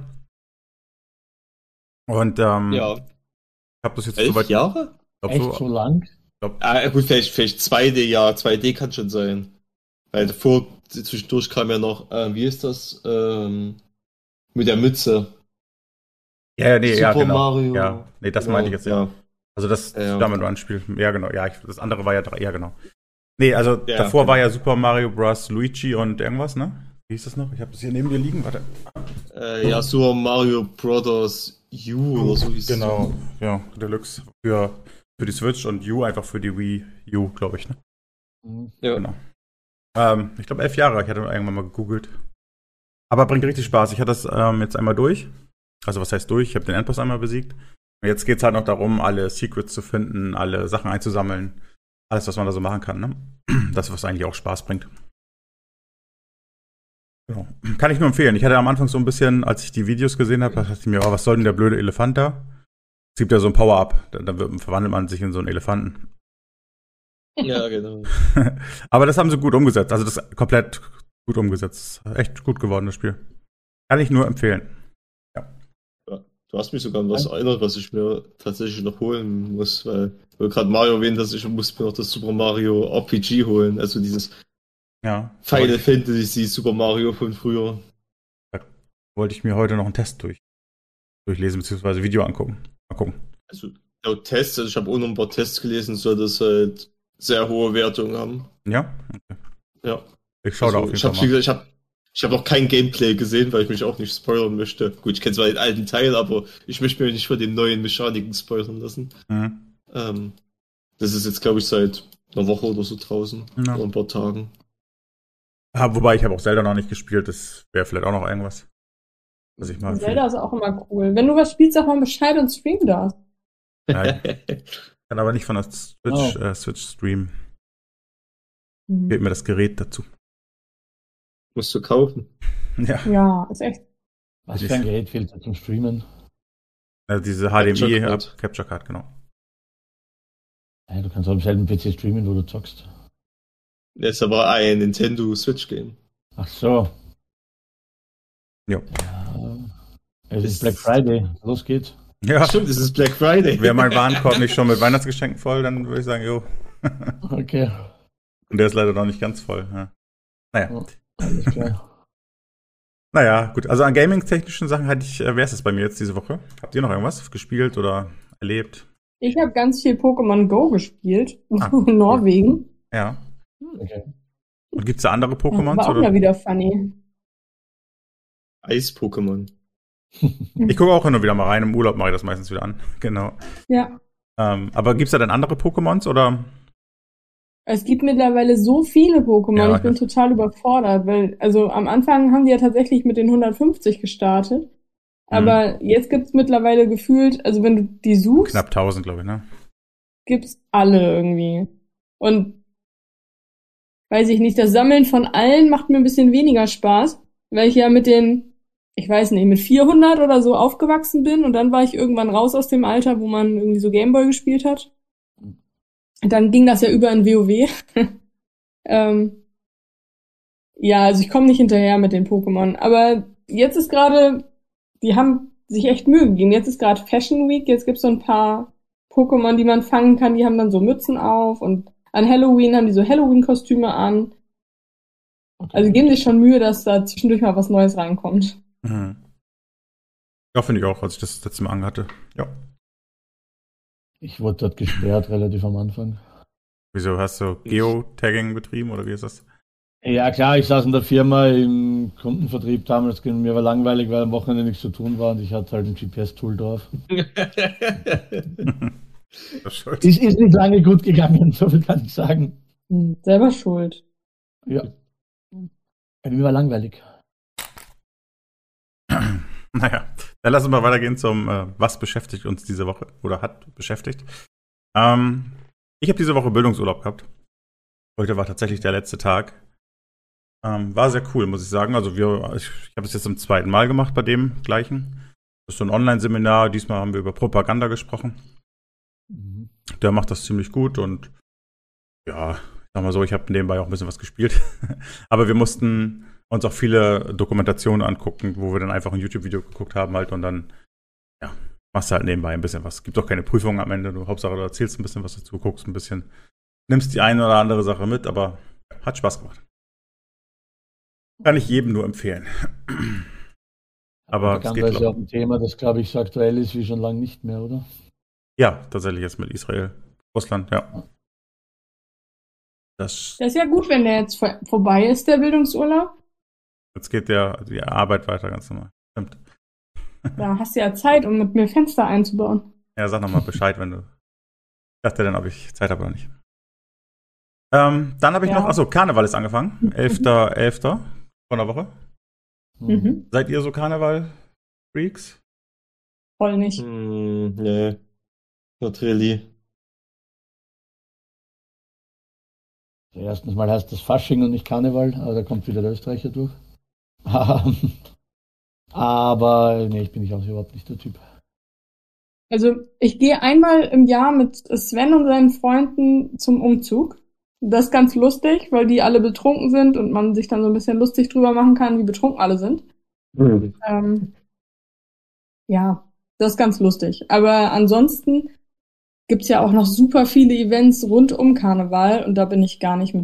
Und ähm, Ja. ich habe das jetzt Elf soweit. Jahre? Glaub, Echt so, so lang? Ah, gut, vielleicht, vielleicht zwei D, ja, zwei D kann schon sein. Weil davor, zwischendurch kam ja noch, äh, wie ist das? Ähm, mit der Mütze. ja, ja, nee, ja, Super genau. Mario. Ja, nee, das Genau, meinte ich jetzt ja. Also das Ja, ja. Jump Run Spiel. Ja, genau. Ja, ich, das andere war ja drei. Ja, genau. Nee, also Ja, davor genau. war ja Super Mario Bros. Luigi und irgendwas, ne? Wie hieß das noch? Ich habe das hier neben dir liegen. Warte. Äh, ja, Super Mario Brothers U oder so hieß es. Genau. Ja, Deluxe für, für die Switch und U einfach für die Wii U, glaube ich, ne? Mhm. Ja. Genau. Ähm, ich glaube elf Jahre. Ich hatte irgendwann mal gegoogelt. Aber bringt richtig Spaß. Ich hatte das ähm, jetzt einmal durch. Also was heißt durch? Ich habe den Endboss einmal besiegt. Und jetzt geht's halt noch darum, alle Secrets zu finden, alle Sachen einzusammeln. Alles, was man da so machen kann, ne? Das, was eigentlich auch Spaß bringt. Genau. Kann ich nur empfehlen. Ich hatte am Anfang so ein bisschen, als ich die Videos gesehen habe, dachte ich mir, oh, was soll denn der blöde Elefant da? Es gibt ja so ein Power-Up. Dann, dann wird, verwandelt man sich in so einen Elefanten. Ja, genau. Aber das haben sie gut umgesetzt. Also das ist komplett gut umgesetzt. Echt gut geworden, das Spiel. Kann ich nur empfehlen. Du hast mich sogar an was erinnert, was ich mir tatsächlich noch holen muss, weil du gerade Mario erwähnt hast, ich muss mir noch das Super Mario R P G holen, also dieses Ja. Final Fantasy Super Mario von früher. Wollte ich mir heute noch einen Test durch, durchlesen, beziehungsweise Video angucken. Mal gucken. Also laut Tests, also ich habe auch noch ein paar Tests gelesen, soll das halt sehr hohe Wertungen haben. Ja? Okay. Ja. Ich schaue Also, da auf jeden ich Fall hab, mal. wie gesagt, ich habe ich hab noch kein Gameplay gesehen, weil ich mich auch nicht spoilern möchte. Gut, ich kenne zwar den alten Teil, aber ich möchte mir nicht von den neuen Mechaniken spoilern lassen. Mhm. Ähm, das ist jetzt, glaube ich, seit einer Woche oder so draußen. Ja. Oder ein paar Tagen. Ah, wobei, ich habe auch Zelda noch nicht gespielt. Das wäre vielleicht auch noch irgendwas. Was ich mal Zelda ist auch immer cool. Wenn du was spielst, sag mal Bescheid und stream das. Ja, ich kann aber nicht von der Switch, Oh. äh, Switch streamen. Hm. Fehlt mir das Gerät dazu. Musst du kaufen. Ja, Ja, ist echt. Was für ein Gerät fehlt da zum Streamen? also diese H D M I Capture Card. äh, Capture Card, genau. Ja, du kannst auch im selben P C streamen, wo du zockst. Das ist aber ein Nintendo Switch Game. Ach so. Jo. Ja. Es ist Ist- Black Friday. Los geht's. Ja, Stimmt, es ist Black Friday. wäre mein Warenkorb nicht schon mit Weihnachtsgeschenken voll, dann würde ich sagen, jo. Okay. Und der ist leider noch nicht ganz voll. Ja. Naja. Ja, alles klar. Naja, gut. Also an gaming-technischen Sachen hatte ich, äh, wer ist es bei mir jetzt diese Woche? Habt ihr noch irgendwas gespielt oder erlebt? Ich habe ganz viel Pokémon Go gespielt. Ah, in Norwegen. Ja. Okay. Und gibt's da andere Pokémons? War auch Oder? mal wieder funny. Eis-Pokémon. Ich gucke auch hin und wieder mal rein. Im Urlaub mache ich das meistens wieder an. Genau. Ja. Ähm, aber gibt's da denn andere Pokémons oder? Es gibt mittlerweile so viele Pokémon, Ja, ich bin das- total überfordert, weil, also am Anfang haben die ja tatsächlich mit den hundertfünfzig gestartet, aber jetzt gibt's mittlerweile gefühlt, also wenn du die suchst, Knapp tausend, glaube ich, ne? gibt's alle irgendwie. Und weiß ich nicht, das Sammeln von allen macht mir ein bisschen weniger Spaß, weil ich ja mit den, ich weiß nicht, mit vierhundert oder so aufgewachsen bin und dann war ich irgendwann raus aus dem Alter, wo man irgendwie so Gameboy gespielt hat. Und dann ging das ja über in WoW. ähm, Ja, also ich komme nicht hinterher mit den Pokémon. Aber jetzt ist gerade, die haben sich echt Mühe gegeben. Jetzt ist gerade Fashion Week, jetzt gibt's so ein paar Pokémon, die man fangen kann, die haben dann so Mützen auf und an Halloween haben die so Halloween-Kostüme an. Okay. Also die geben sich schon Mühe, dass da zwischendurch mal was Neues reinkommt. Mhm. Ja, finde ich auch, als ich das letzte Mal anhatte. Ja. Ich wurde dort gesperrt, relativ am Anfang. Wieso hast du Geotagging betrieben oder wie ist das? Ja, klar, ich saß in der Firma im Kundenvertrieb damals, mir war langweilig, weil am Wochenende nichts zu tun war und ich hatte halt ein G P S-Tool drauf. Das ist schuld. Ist, ist nicht lange gut gegangen, so viel kann ich sagen. Hm, selber schuld. Ja. Mir war langweilig. Naja, dann lassen wir weitergehen zum, äh, was beschäftigt uns diese Woche oder hat beschäftigt. Ähm, ich habe diese Woche Bildungsurlaub gehabt. Heute war tatsächlich der letzte Tag. Ähm, war sehr cool, muss ich sagen. Also wir, ich, ich habe es jetzt zum zweiten Mal gemacht bei dem gleichen. Das ist so ein Online-Seminar. Diesmal haben wir über Propaganda gesprochen. Mhm. Der macht das ziemlich gut und ja, ich sag mal so, ich habe nebenbei auch ein bisschen was gespielt. Aber wir mussten uns auch viele Dokumentationen angucken, wo wir dann einfach ein YouTube-Video geguckt haben halt und dann, ja, machst du halt nebenbei ein bisschen was. Gibt auch keine Prüfung am Ende. Du, Hauptsache, du erzählst ein bisschen was dazu, guckst ein bisschen, nimmst die eine oder andere Sache mit, aber ja, hat Spaß gemacht. Kann ich jedem nur empfehlen. Aber es geht, Propaganda ist ja auch glaub, ein Thema, das, glaube ich, so aktuell ist wie schon lange nicht mehr, oder? ja, tatsächlich jetzt mit Israel, Russland, ja. Das, Das ist ja gut, wenn der jetzt vor vorbei ist, der Bildungsurlaub. jetzt geht der, die Arbeit weiter ganz normal. Stimmt. Da hast du ja Zeit, um mit mir Fenster einzubauen. Ja, sag nochmal Bescheid, wenn du. Ich dachte dann, ob ich Zeit habe oder nicht. Ähm, dann habe ich Ja. noch, achso, Karneval ist angefangen. elfter elfter von der Woche. Mhm. Seid ihr so Karneval-Freaks? Voll nicht. Hm, nee, not really. Erstens mal heißt das Fasching und nicht Karneval, aber da kommt wieder der Österreicher durch. Aber nee, ich bin ich auch überhaupt nicht der Typ. Also ich gehe einmal im Jahr mit Sven und seinen Freunden zum Umzug. Das ist ganz lustig, weil die alle betrunken sind und man sich dann so ein bisschen lustig drüber machen kann, wie betrunken alle sind. Hm. Ähm, ja, das ist ganz lustig. Aber ansonsten gibt's ja auch noch super viele Events rund um Karneval und da bin ich gar nicht mit.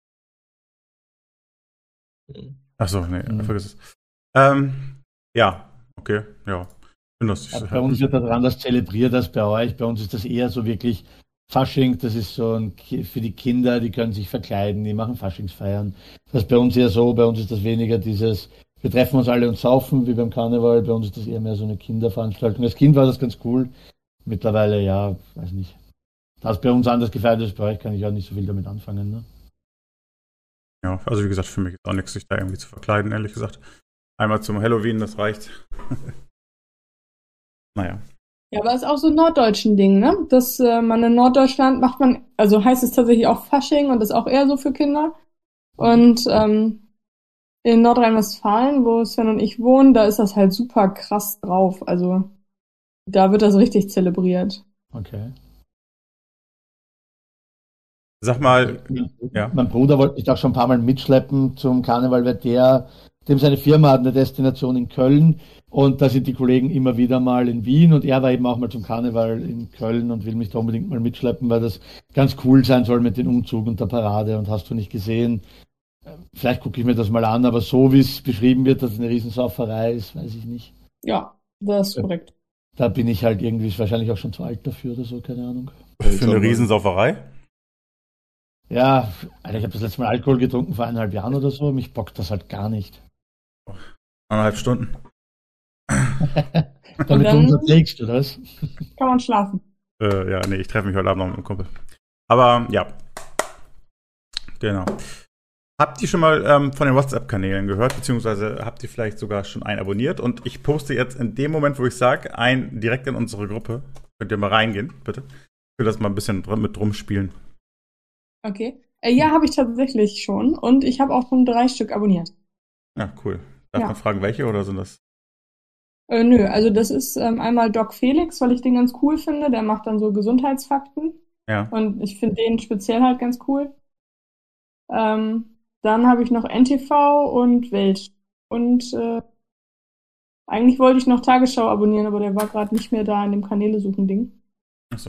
Achso, nee, Mhm. vergiss es. Ähm, ja, okay, ja. Bin lustig. Ja, bei uns wird das anders zelebriert als bei euch. Bei uns ist das eher so wirklich Fasching, das ist so ein Ki- für die Kinder, die können sich verkleiden, die machen Faschingsfeiern. Das ist bei uns eher so, bei uns ist das weniger dieses, wir treffen uns alle und saufen, wie beim Karneval. Bei uns ist das eher mehr so eine Kinderveranstaltung. Als Kind war das ganz cool. Mittlerweile, ja, weiß nicht. Da es bei uns anders gefeiert ist, bei euch kann ich auch nicht so viel damit anfangen. Ne? Ja, also wie gesagt, für mich ist auch nichts, sich da irgendwie zu verkleiden, ehrlich gesagt. Einmal zum Halloween, das reicht. Naja. Ja, aber ist auch so ein norddeutschen Ding, ne? Dass äh, man in Norddeutschland macht man, also heißt es tatsächlich auch Fasching und ist auch eher so für Kinder. Und ähm, in Nordrhein-Westfalen, wo Sven und ich wohnen, da ist das halt super krass drauf. Also da wird das richtig zelebriert. Okay. Sag mal, ja. Mein Bruder wollte mich auch schon ein paar Mal mitschleppen zum Karneval, weil der, dem seine Firma hat eine Destination in Köln und da sind die Kollegen immer wieder mal in Wien und er war eben auch mal zum Karneval in Köln und will mich da unbedingt mal mitschleppen, weil das ganz cool sein soll mit dem Umzug und der Parade und hast du nicht gesehen. Vielleicht gucke ich mir das mal an, aber so wie es beschrieben wird, dass es eine Riesensauferei ist, weiß ich nicht. Ja, das ist korrekt. Da bin ich halt irgendwie wahrscheinlich auch schon zu alt dafür oder so, keine Ahnung. Für eine Riesensauferei? Ja, Alter, ich habe das letzte Mal Alkohol getrunken vor eineinhalb Jahren oder so. Mich bockt das halt gar nicht. Eineinhalb Stunden. Damit Und du dann- uns erträgst, oder was? Kann man schlafen. Äh, ja, nee, ich treffe mich heute Abend noch mit einem Kumpel. Aber ja. Genau. Habt ihr schon mal ähm, von den WhatsApp-Kanälen gehört, beziehungsweise habt ihr vielleicht sogar schon einen abonniert? Und ich poste jetzt in dem Moment, wo ich sage, einen direkt in unsere Gruppe. Könnt ihr mal reingehen, bitte? Ich will das mal ein bisschen dr- mit drum spielen. Okay. Äh, ja, habe ich tatsächlich schon. Und ich habe auch schon drei Stück abonniert. Ja, cool. Darf Ja. man fragen, welche oder sind das? Äh, nö, also das ist ähm, einmal Doc Felix, weil ich den ganz cool finde. Der macht dann so Gesundheitsfakten. Ja. Und ich finde den speziell halt ganz cool. Ähm, dann habe ich noch N T V und Welt. Und äh, eigentlich wollte ich noch Tagesschau abonnieren, aber der war gerade nicht mehr da in dem Kanäle-Suchen-Ding. Achso.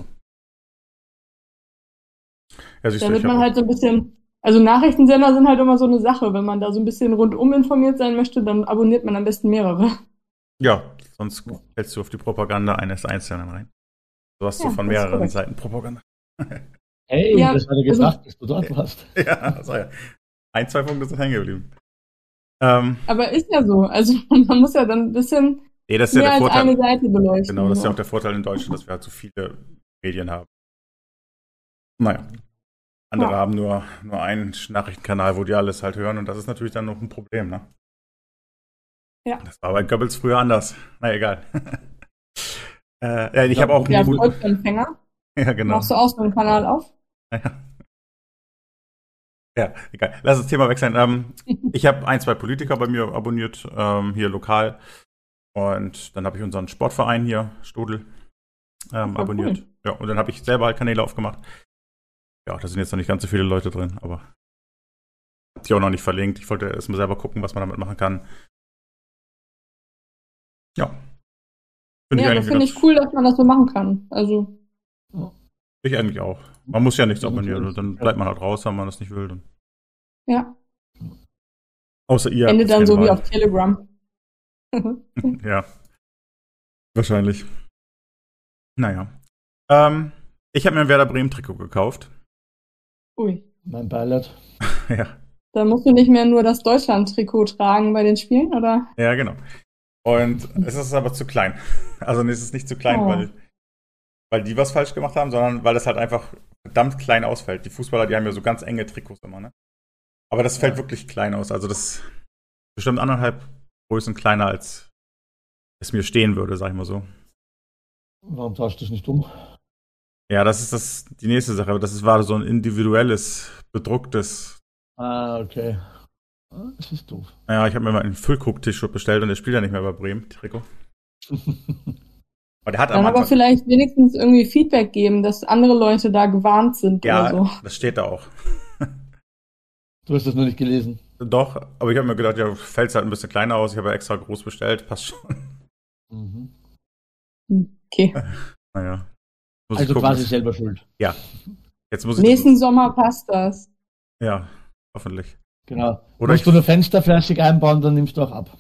Ja, siehst du, Damit ich hab man auch- halt so ein bisschen, also Nachrichtensender sind halt immer so eine Sache. Wenn man da so ein bisschen rundum informiert sein möchte, dann abonniert man am besten mehrere. Ja, sonst fällst du auf die Propaganda eines Einzelnen rein. Du hast so Ja, von das ist mehreren korrekt. Seiten Propaganda. Hey, Ja, das hat er also- gedacht, dass du dort warst. Ja, das war ja. Ein, zwei Punkte sind hängen geblieben. Ähm, Aber ist ja so. Also man muss ja dann ein bisschen nee, das ist ja mehr der als Vorteil. eine Seite beleuchten. Genau, das ist ja so. auch der Vorteil in Deutschland, dass wir halt so viele Medien haben. Naja. Andere Ja. haben nur, nur einen Nachrichtenkanal, wo die alles halt hören und das ist natürlich dann noch ein Problem, ne? Ja. Das war bei Goebbels früher anders. Na egal. äh, ja, ich habe auch Ja, einen guten- Volksempfänger. Ja, genau. Machst du auch so einen Kanal auf? Ja. Ja, egal. Lass das Thema wechseln. Ähm, ich habe ein, zwei Politiker bei mir abonniert, ähm, hier lokal. Und dann habe ich unseren Sportverein hier, Stodel, ähm, Voll abonniert. cool. Ja, und dann habe ich selber halt Kanäle aufgemacht. Ja, da sind jetzt noch nicht ganz so viele Leute drin, aber hab die auch noch nicht verlinkt. Ich wollte erst mal selber gucken, was man damit machen kann. Ja. Finde Ja, ich das eigentlich finde ganz, ich cool, dass man das so machen kann. Also, ich eigentlich auch. Man muss ja nichts Ja, abonnieren, natürlich. dann bleibt man halt raus, wenn man das nicht will. Dann. ja. Außer ihr. Endet habt dann es so wie gerne auf Telegram. mal. Ja. Wahrscheinlich. Naja. Ähm, ich habe mir ein Werder Bremen Trikot gekauft. Ui. Mein Beileid. Ja. Da musst du nicht mehr nur das Deutschland-Trikot tragen bei den Spielen, oder? Ja, genau. Und es ist aber zu klein. Also es ist nicht zu klein, Oh. weil, weil die was falsch gemacht haben, sondern weil es halt einfach verdammt klein ausfällt. Die Fußballer, die haben ja so ganz enge Trikots immer, ne? Aber das fällt Ja. wirklich klein aus. Also das ist bestimmt anderthalb Größen kleiner, als es mir stehen würde, sag ich mal so. Warum tauschst du es nicht um? Ja, das ist das die nächste Sache. Aber das ist, war so ein individuelles, bedrucktes. Ah, okay. Ah, das ist doof. Ja, ich habe mir mal einen Füllkrug-T-Shirt bestellt und der spielt ja nicht mehr bei Bremen, Trikot. Aber der hat am Dann aber Anfang. vielleicht wenigstens irgendwie Feedback geben, dass andere Leute da gewarnt sind Ja, oder so. das steht da auch. Du hast das nur nicht gelesen. Doch, aber ich habe mir gedacht, ja, fällt halt ein bisschen kleiner aus. Ich habe ja extra groß bestellt, passt schon. Mhm. Hm, Okay. Naja. Muss Also ich gucken, quasi dass- selber schuld. Jetzt muss ich Nächsten Sommer passt das. das, Ja, hoffentlich. Genau. Oder Musst ich- du eine Fensterfläche einbauen, dann nimmst du auch ab.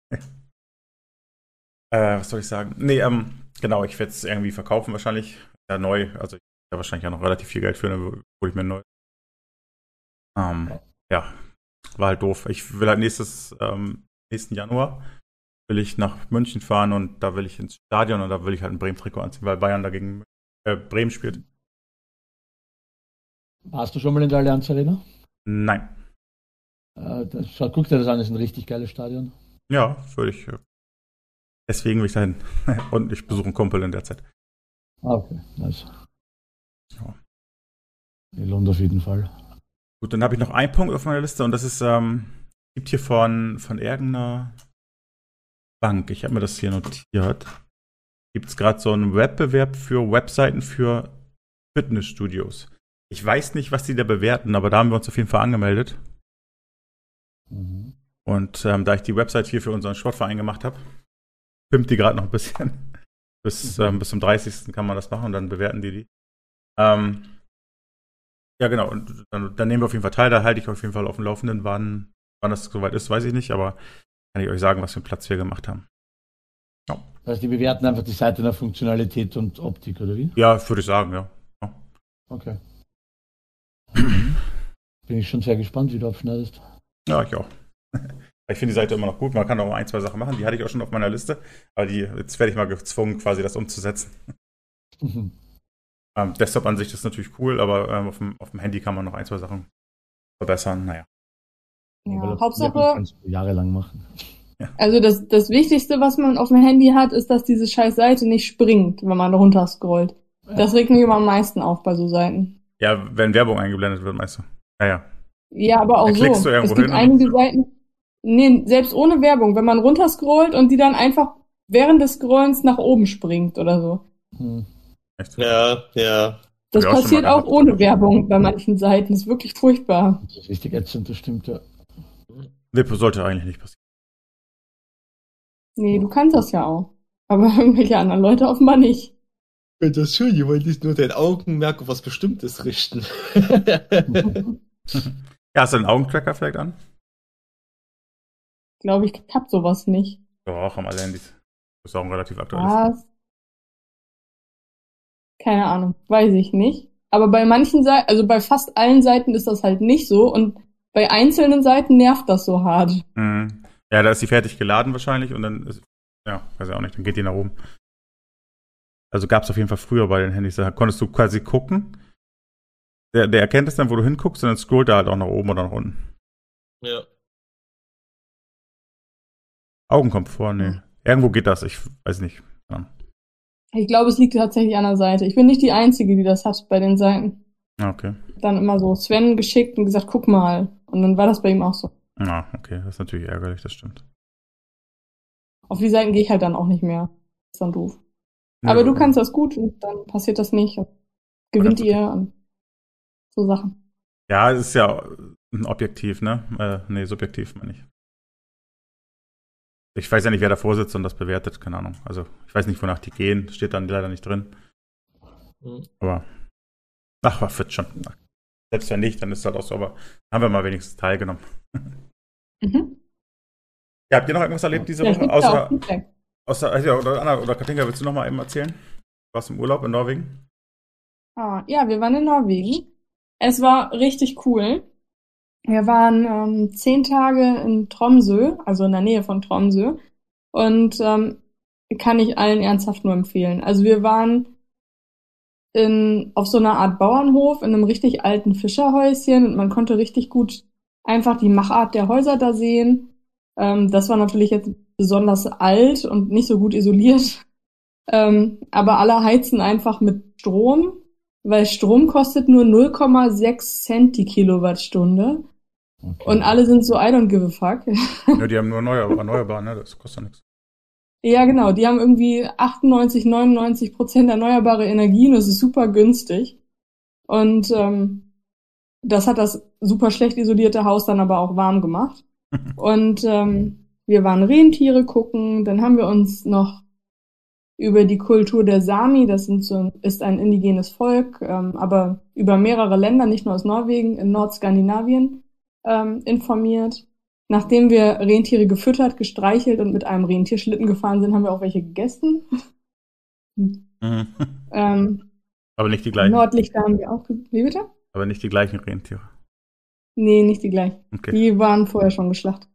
Äh, was soll ich sagen? Nee, ähm, genau, ich werde es irgendwie verkaufen wahrscheinlich. Ja, neu. Also ich habe da wahrscheinlich ja noch relativ viel Geld für, dann hole ich mir neu. Ähm, ja, war halt doof. Ich will halt nächstes, ähm, nächsten Januar will ich nach München fahren und da will ich ins Stadion und da will ich halt ein Bremen-Trikot anziehen, weil Bayern dagegen äh, Bremen spielt. Warst du schon mal in der Allianz Arena? Nein. Äh, das, schau, guck dir das an, das ist ein richtig geiles Stadion. Ja, würde ich. äh, Deswegen will ich dahin. Und ich besuche einen Kumpel in der Zeit. Ah, okay, nice. Ja. Die lohnt auf jeden Fall. Gut, dann habe ich noch einen Punkt auf meiner Liste und das ist, ähm, gibt hier von, von irgendeiner Bank, ich habe mir das hier notiert, gibt es gerade so einen Wettbewerb für Webseiten für Fitnessstudios. Ich weiß nicht, was die da bewerten, aber da haben wir uns auf jeden Fall angemeldet. Mhm. Und ähm, da ich die Website hier für unseren Sportverein gemacht habe, pimpt die gerade noch ein bisschen. Bis, ähm, bis zum dreißigsten kann man das machen und dann bewerten die die. Ähm, ja, genau. Und dann, dann nehmen wir auf jeden Fall teil. Da halte ich auf jeden Fall auf dem Laufenden. Wann, wann das soweit ist, weiß ich nicht, aber kann ich euch sagen, was für einen Platz wir gemacht haben. Ja, Das heißt, die bewerten einfach die Seite nach Funktionalität und Optik, oder wie? ja würde ich sagen, ja. Okay. Bin ich schon sehr gespannt, wie du abschneidest. Ja, ich auch. Ich finde die Seite immer noch gut. Man kann auch ein, zwei Sachen machen. Die hatte ich auch schon auf meiner Liste. Aber die, jetzt werde ich mal gezwungen, quasi das umzusetzen. Mhm. Ähm, Desktop-Ansicht ist natürlich cool, aber ähm, auf, dem, auf dem Handy kann man noch ein, zwei Sachen verbessern. Naja. Weil Ja, das Hauptsache, kannst du jahrelang machen. also das, das Wichtigste, was man auf dem Handy hat, ist, dass diese scheiß Seite nicht springt, wenn man runter scrollt. Das regt mich immer am meisten auf bei so Seiten. Ja, wenn Werbung eingeblendet wird, meinst du? Naja. Ja, aber auch Da so. klickst du irgendwo Es gibt hin und- einige Seiten, nee, selbst ohne Werbung, wenn man runterscrollt und die dann einfach während des Scrollens nach oben springt oder so. Hm. Echt? Ja, ja. Das Hab ich auch schon passiert mal auch gehabt, ohne aber- Werbung bei manchen Seiten. Das ist wirklich furchtbar. Das ist richtig ätzend, das stimmt, ja. Nee, sollte eigentlich nicht passieren. Nee, du kannst das ja auch. Aber irgendwelche anderen Leute offenbar nicht. Wenn das schon, die wollen nicht nur dein Augenmerk auf was Bestimmtes richten. Ja, hast du einen Augentracker vielleicht an? Glaube ich, hab sowas nicht. Doch, haben alle Handys. Das ist auch ein relativ aktuelles. Was? Keine Ahnung, weiß ich nicht. Aber bei manchen Seiten, also bei fast allen Seiten ist das halt nicht so und bei einzelnen Seiten nervt das so hart. Mhm. Ja, da ist die fertig geladen wahrscheinlich und dann ist, ja, weiß ich auch nicht, dann geht die nach oben. Also gab es auf jeden Fall früher bei den Handys, da konntest du quasi gucken. Der, der erkennt es dann, wo du hinguckst und dann scrollt er halt auch nach oben oder nach unten. Ja. Augenkomfort, nee. Irgendwo geht das, ich weiß nicht. Ja, Ich glaube, es liegt tatsächlich an der Seite. Ich bin nicht die Einzige, die das hat bei den Seiten. Ah, okay. Dann immer so Sven geschickt und gesagt, guck mal. Und dann war das bei ihm auch so. Ah, okay, das ist natürlich ärgerlich, das stimmt. Auf die Seiten gehe ich halt dann auch nicht mehr. ist dann doof. Ja, Aber du aber- kannst das gut und dann passiert das nicht. Und gewinnt Okay. ihr und so Sachen. Ja, es ist ja ein Objektiv, ne? Äh, nee, subjektiv, meine ich. Ich weiß ja nicht, wer davor sitzt und das bewertet, keine Ahnung. Also, ich weiß nicht, wonach die gehen, steht dann leider nicht drin. Mhm. Aber, ach, was wird schon. Ach, selbst wenn nicht, dann ist es halt auch so, aber haben wir mal wenigstens teilgenommen. Mhm. Ja, habt ihr noch irgendwas erlebt diese Vielleicht Woche? gibt's ja auch Außer, Feedback. außer also, ja, oder Anna oder Katinka, willst du noch mal eben erzählen? Warst du im Urlaub in Norwegen? Ah, ja, wir waren in Norwegen. Es war richtig cool. Wir waren ähm, zehn Tage in Tromsø, also in der Nähe von Tromsø. Und ähm, kann ich allen ernsthaft nur empfehlen. Also wir waren in, auf so einer Art Bauernhof in einem richtig alten Fischerhäuschen und man konnte richtig gut einfach die Machart der Häuser da sehen. Ähm, das war natürlich jetzt besonders alt und nicht so gut isoliert. Ähm, aber alle heizen einfach mit Strom, weil Strom kostet nur null Komma sechs Cent die Kilowattstunde. Okay. Und alle sind so, I don't give a fuck. Ja, die haben nur erneuerbar, erneuerbar, ne? Das kostet ja nichts. Ja, genau. Die haben irgendwie achtundneunzig, neunundneunzig Prozent erneuerbare Energien. Das ist super günstig. Und ähm, das hat das super schlecht isolierte Haus dann aber auch warm gemacht. Und ähm, wir waren Rentiere gucken. Dann haben wir uns noch über die Kultur der Sami, das sind so, ist ein indigenes Volk, ähm, aber über mehrere Länder, nicht nur aus Norwegen, in Nordskandinavien, ähm, informiert. Nachdem wir Rentiere gefüttert, gestreichelt und mit einem Rentierschlitten gefahren sind, haben wir auch welche gegessen. Mhm. ähm, Aber nicht die gleichen. Nordlichter haben wir auch ge- Wie bitte? Aber nicht die gleichen Rentiere. Nee, nicht die gleichen. Okay. Die waren vorher schon geschlachtet.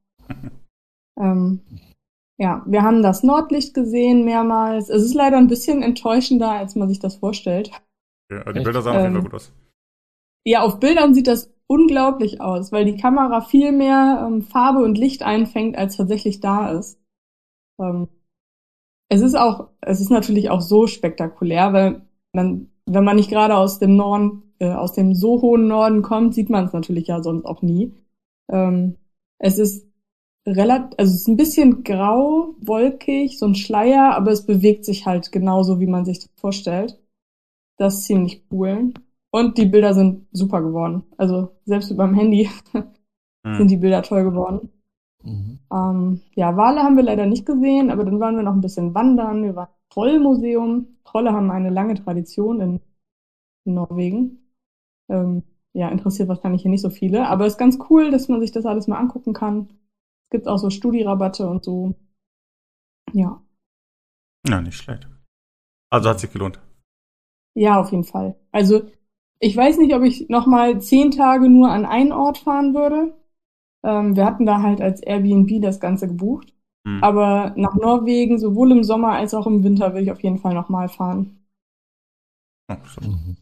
ähm, ja, wir haben das Nordlicht gesehen mehrmals. Es ist leider ein bisschen enttäuschender, als man sich das vorstellt. Ja, aber die Echt? Bilder sahen auf jeden Fall Ähm, gut aus. Ja, auf Bildern sieht das unglaublich aus, weil die Kamera viel mehr ähm, Farbe und Licht einfängt, als tatsächlich da ist. Ähm, es ist auch, es ist natürlich auch so spektakulär, weil man, wenn man nicht gerade aus dem Norden, äh, aus dem so hohen Norden kommt, sieht man es natürlich ja sonst auch nie. Ähm, es ist relativ, also es ist ein bisschen grau, wolkig, so ein Schleier, aber es bewegt sich halt genauso, wie man sich das vorstellt. Das ist ziemlich cool. Und die Bilder sind super geworden. Also selbst mit meinem Handy Mhm. sind die Bilder toll geworden. Mhm. Ähm, ja, Wale haben wir leider nicht gesehen, aber dann waren wir noch ein bisschen wandern. Wir waren im Trollmuseum. Trolle haben eine lange Tradition in, in Norwegen. Ähm, ja, interessiert wahrscheinlich hier nicht so viele, aber ist ganz cool, dass man sich das alles mal angucken kann. Es gibt auch so Studi-Rabatte und so. Ja, Ja, nicht schlecht. Also hat sich gelohnt. ja, auf jeden Fall. Also ich weiß nicht, ob ich noch mal zehn Tage nur an einen Ort fahren würde. Ähm, wir hatten da halt als Airbnb das Ganze gebucht. Mhm. Aber nach Norwegen, sowohl im Sommer als auch im Winter, will ich auf jeden Fall noch mal fahren. Oh, so. Mhm.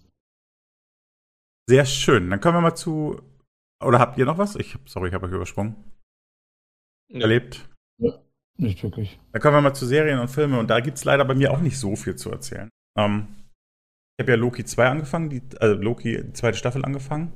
Sehr schön. Dann kommen wir mal zu. Oder habt ihr noch was? Ich hab, sorry, ich habe euch übersprungen. Ja. Erlebt. Nicht wirklich. Dann kommen wir mal zu Serien und Filme und da gibt es leider bei mir auch nicht so viel zu erzählen. Ähm, ich habe ja Loki zwei angefangen, die, also Loki, die zweite Staffel angefangen.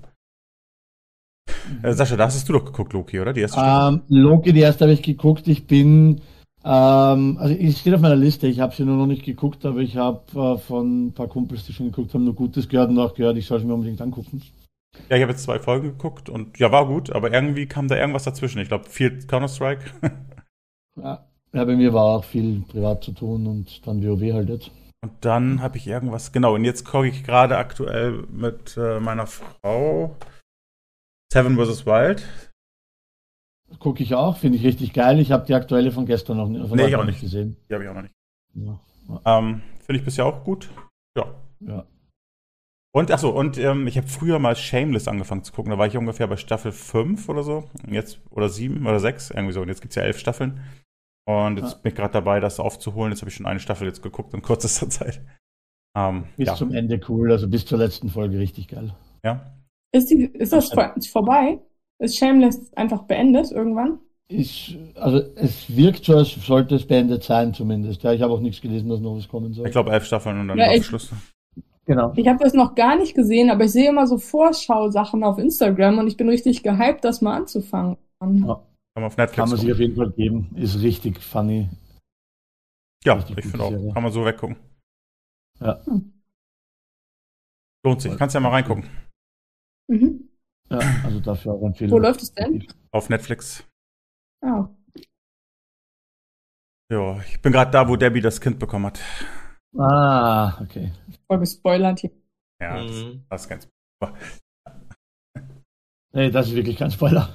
Äh, Sascha, da hast du doch geguckt, Loki, oder? Die erste Staffel? Ähm, Loki, die erste habe ich geguckt. Ich bin Ähm, also es steht auf meiner Liste, ich habe sie nur noch nicht geguckt, aber ich habe äh, von ein paar Kumpels, die schon geguckt haben, nur Gutes gehört und auch gehört, ich soll es mir unbedingt angucken. Ja, ich habe jetzt zwei Folgen geguckt und ja, war gut, aber irgendwie kam da irgendwas dazwischen. Ich glaube, viel Counter-Strike. Ja. Ja, bei mir war auch viel privat zu tun und dann WoW halt jetzt. Und dann habe ich irgendwas, genau, und jetzt gucke ich gerade aktuell mit äh, meiner Frau Seven versus. Wild. Gucke ich auch, finde ich richtig geil. Ich habe die aktuelle von gestern noch von Nee, ich heute auch noch nicht. gesehen. Die habe ich auch noch nicht. Ja, Ähm, Finde ich bisher auch gut. Ja. ja. Und, achso, und ähm, ich habe früher mal Shameless angefangen zu gucken. Da war ich ungefähr bei Staffel fünf oder so. Und jetzt, oder sieben oder sechs, irgendwie so. Und jetzt gibt es ja elf Staffeln. Und jetzt Ja. bin ich gerade dabei, das aufzuholen. Jetzt habe ich schon eine Staffel jetzt geguckt in kürzester Zeit. Ähm, Bis ja. zum Ende cool, also bis zur letzten Folge richtig geil. Ja. Ist, die, ist das vor, vorbei? Ist Shameless einfach beendet irgendwann? Ist, also es wirkt so, als sollte es beendet sein zumindest. Ja, ich habe auch nichts gelesen, dass noch was kommen soll. Ich glaube elf Staffeln und dann Ja, war ich- Schluss. Genau. Ich habe das noch gar nicht gesehen, aber ich sehe immer so Vorschau-Sachen auf Instagram und ich bin richtig gehypt, das mal anzufangen. Ja. Kann man auf Netflix Kann man sich gucken. auf jeden Fall geben. Ist richtig funny. Ja, richtig ich gute finde auch. Serie. Kann man so weggucken. Ja. Lohnt sich. Kannst ja mal reingucken. Mhm. Ja, also dafür auch Empfehlung. Wo läuft es denn? Auf Netflix. Ah, Ja, ich bin gerade da, wo Debbie das Kind bekommen hat. Ah, okay. voll gespoilert hier. Ja, das, Mhm. das ist ganz. Nee, das ist wirklich kein Spoiler.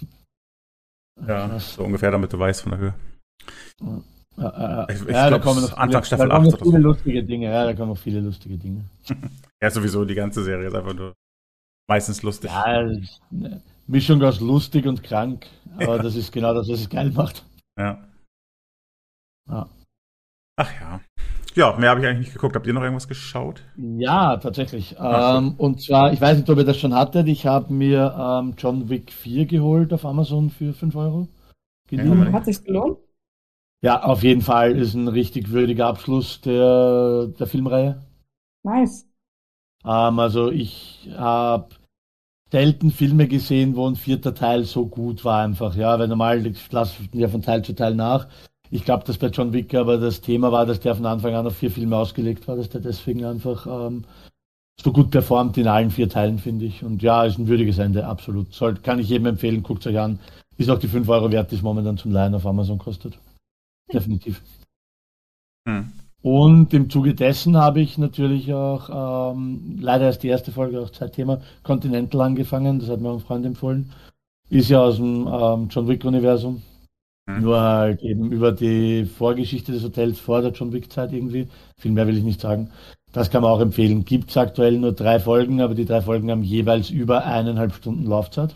Ja, Krass. so ungefähr, damit du weißt von der Höhe. Ja, ja, Ich- ich ja, da glaub, kommen es noch ist Anfang viele, Staffel da kommen acht noch oder viele so. lustige Dinge. Ja, da kommen noch viele lustige Dinge. Ja, sowieso, die ganze Serie ist einfach nur meistens lustig. Ja, das ist eine Mischung aus lustig und krank. Aber Ja. das ist genau das, was es geil macht. Ja. Ja. Ach ja. Ja, mehr habe ich eigentlich nicht geguckt. Habt ihr noch irgendwas geschaut? Ja, tatsächlich. Ah, Ähm, und zwar, ich weiß nicht, ob ihr das schon hattet, ich habe mir ähm, John Wick vier geholt auf Amazon für fünf Euro. Geliehen. Ja, aber- Hat sich's gelohnt? Ja, auf jeden Fall ist ein richtig würdiger Abschluss der, der Filmreihe. Nice. Ähm, also ich habe selten Filme gesehen, wo ein vierter Teil so gut war einfach. Ja, weil normal lassen ja von Teil zu Teil nach. Ich glaube, dass bei John Wick aber das Thema war, dass der von Anfang an auf vier Filme ausgelegt war, dass der deswegen einfach ähm, so gut performt in allen vier Teilen, finde ich. Und ja, ist ein würdiges Ende, absolut. Soll, kann ich jedem empfehlen, guckt euch an. Ist auch die fünf Euro wert, die es momentan zum Leihen auf Amazon kostet. Definitiv. Hm. Und im Zuge dessen habe ich natürlich auch, ähm, leider erst die erste Folge, auch Zeitthema, Continental angefangen. Das hat mir auch ein Freund empfohlen. Ist ja aus dem ähm, John Wick-Universum. Hm. Nur halt eben über die Vorgeschichte des Hotels vor der John Wick-Zeit irgendwie. Viel mehr will ich nicht sagen. Das kann man auch empfehlen. Gibt es aktuell nur drei Folgen, aber die drei Folgen haben jeweils über eineinhalb Stunden Laufzeit.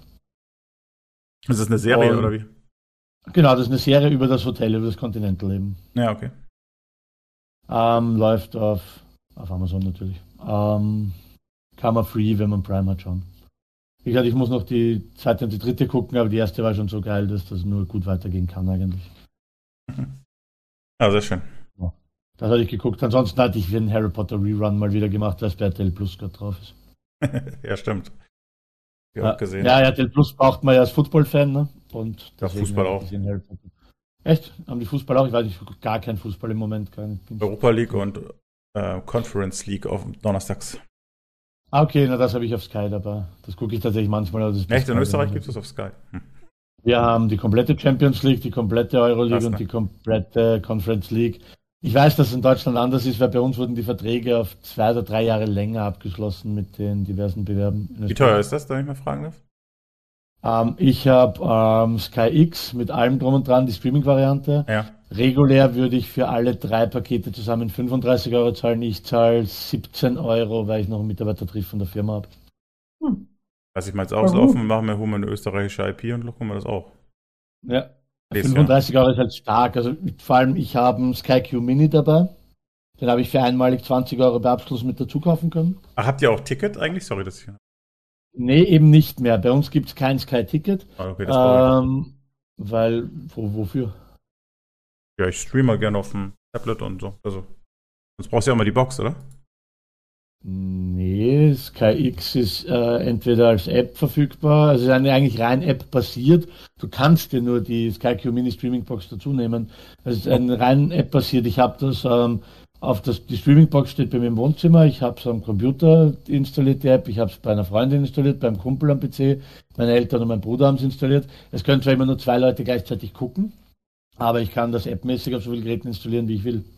Ist das eine Serie Und- oder wie? Genau, das ist eine Serie über das Hotel, über das Continental eben. Ja, okay. Ähm, läuft auf, auf Amazon natürlich. Ähm, kann man free, wenn man Prime hat, schon. Wie gesagt, ich muss noch die zweite und die dritte gucken, aber die erste war schon so geil, dass das nur gut weitergehen kann eigentlich. Ja, sehr schön. Das hatte ich geguckt. Ansonsten hatte ich den Harry Potter Rerun mal wieder gemacht, weil es bei R T L Plus gerade drauf ist. Ja, stimmt. Ich Ja, auch gesehen. ja, R T L Plus braucht man ja als Football-Fan, ne? Und Ja, deswegen Fußball habe ich auch. gesehen, Harry Potter. Echt? Haben die Fußball auch? Ich weiß nicht, ich gucke gar kein Fußball im Moment. Kein, Europa League und äh, Conference League auf Donnerstags. Ah, okay, na das habe ich auf Sky dabei. Das gucke ich tatsächlich manchmal. Aber das ist Echt? In Sky, Österreich ja. gibt es das auf Sky. Hm. Wir haben die komplette Champions League, die komplette Euroleague Krass, und ne? die komplette Conference League. Ich weiß, dass es in Deutschland anders ist, weil bei uns wurden die Verträge auf zwei oder drei Jahre länger abgeschlossen mit den diversen Bewerben. in Wie Österreich. teuer ist das, da ich mal fragen darf? Ähm, ich habe ähm, Sky X mit allem drum und dran, die Streaming-Variante. Ja. Regulär würde ich für alle drei Pakete zusammen fünfunddreißig Euro zahlen. Ich zahle siebzehn Euro, weil ich noch einen Mitarbeitertarif von der Firma habe. Hm. Lass ich mal jetzt Warum? auslaufen, machen wir, holen wir eine österreichische I P und gucken wir das auch. Ja. Nächstes fünfunddreißig Euro ist halt stark. Also vor allem, ich habe einen Sky Q Mini dabei. Den habe ich für einmalig zwanzig Euro bei Abschluss mit dazu kaufen können. Ach, habt ihr auch Ticket eigentlich? Sorry, dass ich. Nee, eben nicht mehr. Bei uns gibt es kein Sky-Ticket. Ah, okay, das brauche Ähm, weil, wo, wofür? ich. Ja, ich streame gerne auf dem Tablet und so. Also, sonst brauchst du ja immer die Box, oder? Nee, Sky X ist äh, entweder als App verfügbar, also es ist eine eigentlich rein App-basiert. Du kannst dir nur die Sky Q Mini Streaming Box dazu nehmen. Es ist ein rein App-basiert. Ich habe das ähm, auf das, die Streaming Box steht bei mir im Wohnzimmer. Ich habe es am Computer installiert, die App. Ich habe es bei einer Freundin installiert, beim Kumpel am P C. Meine Eltern und mein Bruder haben es installiert. Es können zwar immer nur zwei Leute gleichzeitig gucken, aber ich kann das appmäßig auf so viele Geräten installieren, wie ich will.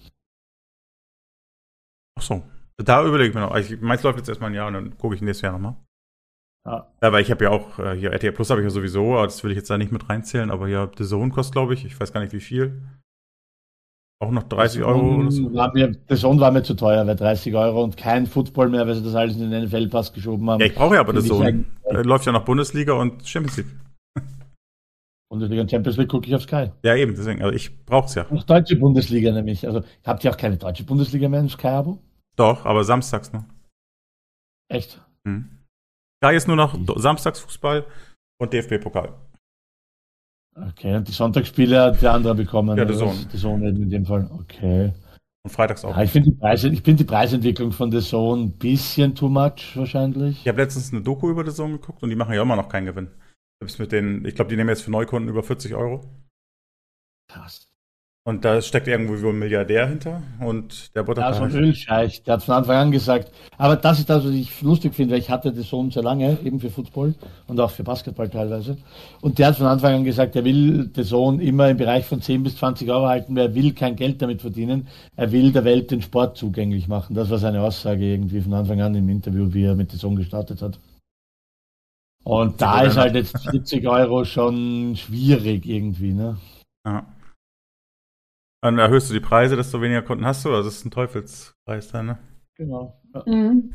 Ach so. Da überlege ich mir noch. Ich, meins läuft jetzt erstmal ein Jahr und dann gucke ich nächstes Jahr nochmal. Ja. Ja, weil ich habe ja auch, äh, hier R T L Plus habe ich ja sowieso, aber das will ich jetzt da nicht mit reinzählen, aber hier The Zone kostet, glaube ich, ich weiß gar nicht wie viel. Auch noch dreißig Euro oder so. War mir, The Zone war mir zu teuer, weil dreißig Euro und kein Football mehr, weil sie das alles in den N F L-Pass geschoben haben. Ja, ich brauche ja aber The Finde ich Zone. eigentlich- Äh, läuft ja noch Bundesliga und Champions League. Bundesliga und Champions League gucke ich auf Sky. Ja, eben, deswegen, also ich brauch's ja. Auch deutsche Bundesliga nämlich. Also habt ihr auch keine deutsche Bundesliga mehr im Sky-Abo? Doch, aber samstags noch. Echt? Hm. Da ist nur noch Do- Samstagsfußball und D F B-Pokal. Okay, und die Sonntagsspiele hat der andere bekommen. Ja, The oder was? Zone. The Zone in dem Fall. Okay. Und freitags auch. Ja, ich finde die, Preise, ich find die Preisentwicklung von The Zone ein bisschen too much wahrscheinlich. Ich habe letztens eine Doku über The Zone geguckt und die machen ja immer noch keinen Gewinn. Selbst mit den, ich glaube, die nehmen jetzt für Neukunden über vierzig Euro. Krass. Und da steckt irgendwo wie ein Milliardär hinter und der buttert Ja, da so ein halt. Ölscheich, der hat von Anfang an gesagt. Aber das ist das, was ich lustig finde, weil ich hatte The Zone sehr lange, eben für Football und auch für Basketball teilweise. Und der hat von Anfang an gesagt, er will The Zone immer im Bereich von zehn bis zwanzig Euro halten, weil er will kein Geld damit verdienen. Er will der Welt den Sport zugänglich machen. Das war seine Aussage irgendwie von Anfang an im Interview, wie er mit The Zone gestartet hat. Und da ist halt jetzt vierzig Euro schon schwierig irgendwie, ne? Ja. Dann erhöhst du die Preise, desto weniger Kunden hast du. Also das ist ein Teufelspreis dann, ne? Genau. Ja. Mhm.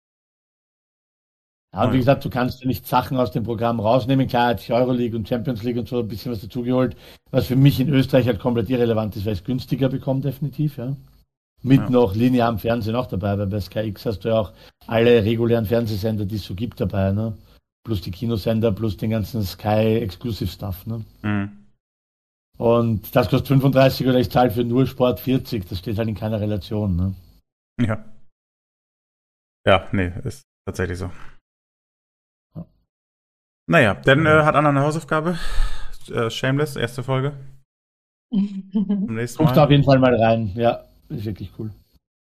Ja, und wie gesagt, du kannst ja nicht Sachen aus dem Programm rausnehmen. Klar, hat sich Euroleague und Champions League und so ein bisschen was dazugeholt, was für mich in Österreich halt komplett irrelevant ist, weil es günstiger bekommt, definitiv, ja. Mit Ja. noch linearem Fernsehen auch dabei, weil bei Sky X hast du ja auch alle regulären Fernsehsender, die es so gibt, dabei, ne? Plus die Kinosender, plus den ganzen Sky Exclusive Stuff, ne? Mhm. Und das kostet fünfunddreißig oder ich zahle für nur Sport vierzig, das steht halt in keiner Relation, ne? Ja. Ja, nee, ist tatsächlich so. Ja. Naja, dann äh, hat Anna eine Hausaufgabe. Äh, Shameless, erste Folge. Zum nächsten Guck da auf Mal. jeden Fall mal rein, ja, ist wirklich cool.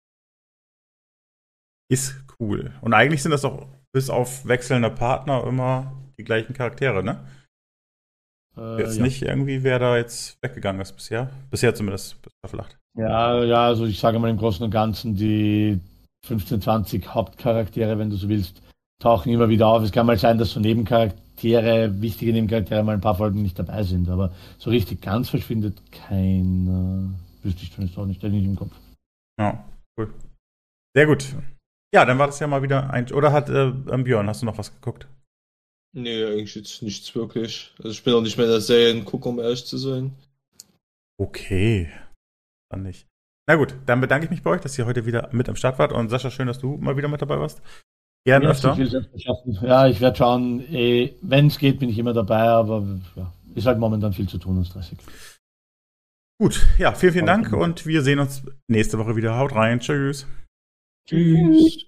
Ist cool. Und eigentlich sind das auch bis auf wechselnde Partner immer die gleichen Charaktere, ne? Äh, Jetzt ja. nicht irgendwie, wer da jetzt weggegangen ist bisher. Bisher zumindest, bis Staffel acht. Ja, ja, also ich sage mal im Großen und Ganzen, die fünfzehn, zwanzig Hauptcharaktere, wenn du so willst, tauchen immer wieder auf. Es kann mal sein, dass so Nebencharaktere, wichtige Nebencharaktere mal ein paar Folgen nicht dabei sind, aber so richtig ganz verschwindet keiner. Wüsste ich zumindest auch nicht, der nicht im Kopf. Ja, cool. Sehr gut. Ja, dann war das ja mal wieder ein. Oder hat äh, ähm, Björn, hast du noch was geguckt? Nee, eigentlich jetzt nichts wirklich. Also ich bin auch nicht mehr in der Seriengucker, um ehrlich zu sein. Okay. Dann nicht. Na gut, dann bedanke ich mich bei euch, dass ihr heute wieder mit am Start wart. Und Sascha, schön, dass du mal wieder mit dabei warst. Gerne Ja, öfter. ich will's öfter schaffen. Ja, ich werde schauen, eh, wenn es geht, bin ich immer dabei, aber ja, ist halt momentan viel zu tun und stressig. Gut, ja, vielen, vielen Aber Dank gut. und wir sehen uns nächste Woche wieder. Haut rein. Tschüss. Tschüss.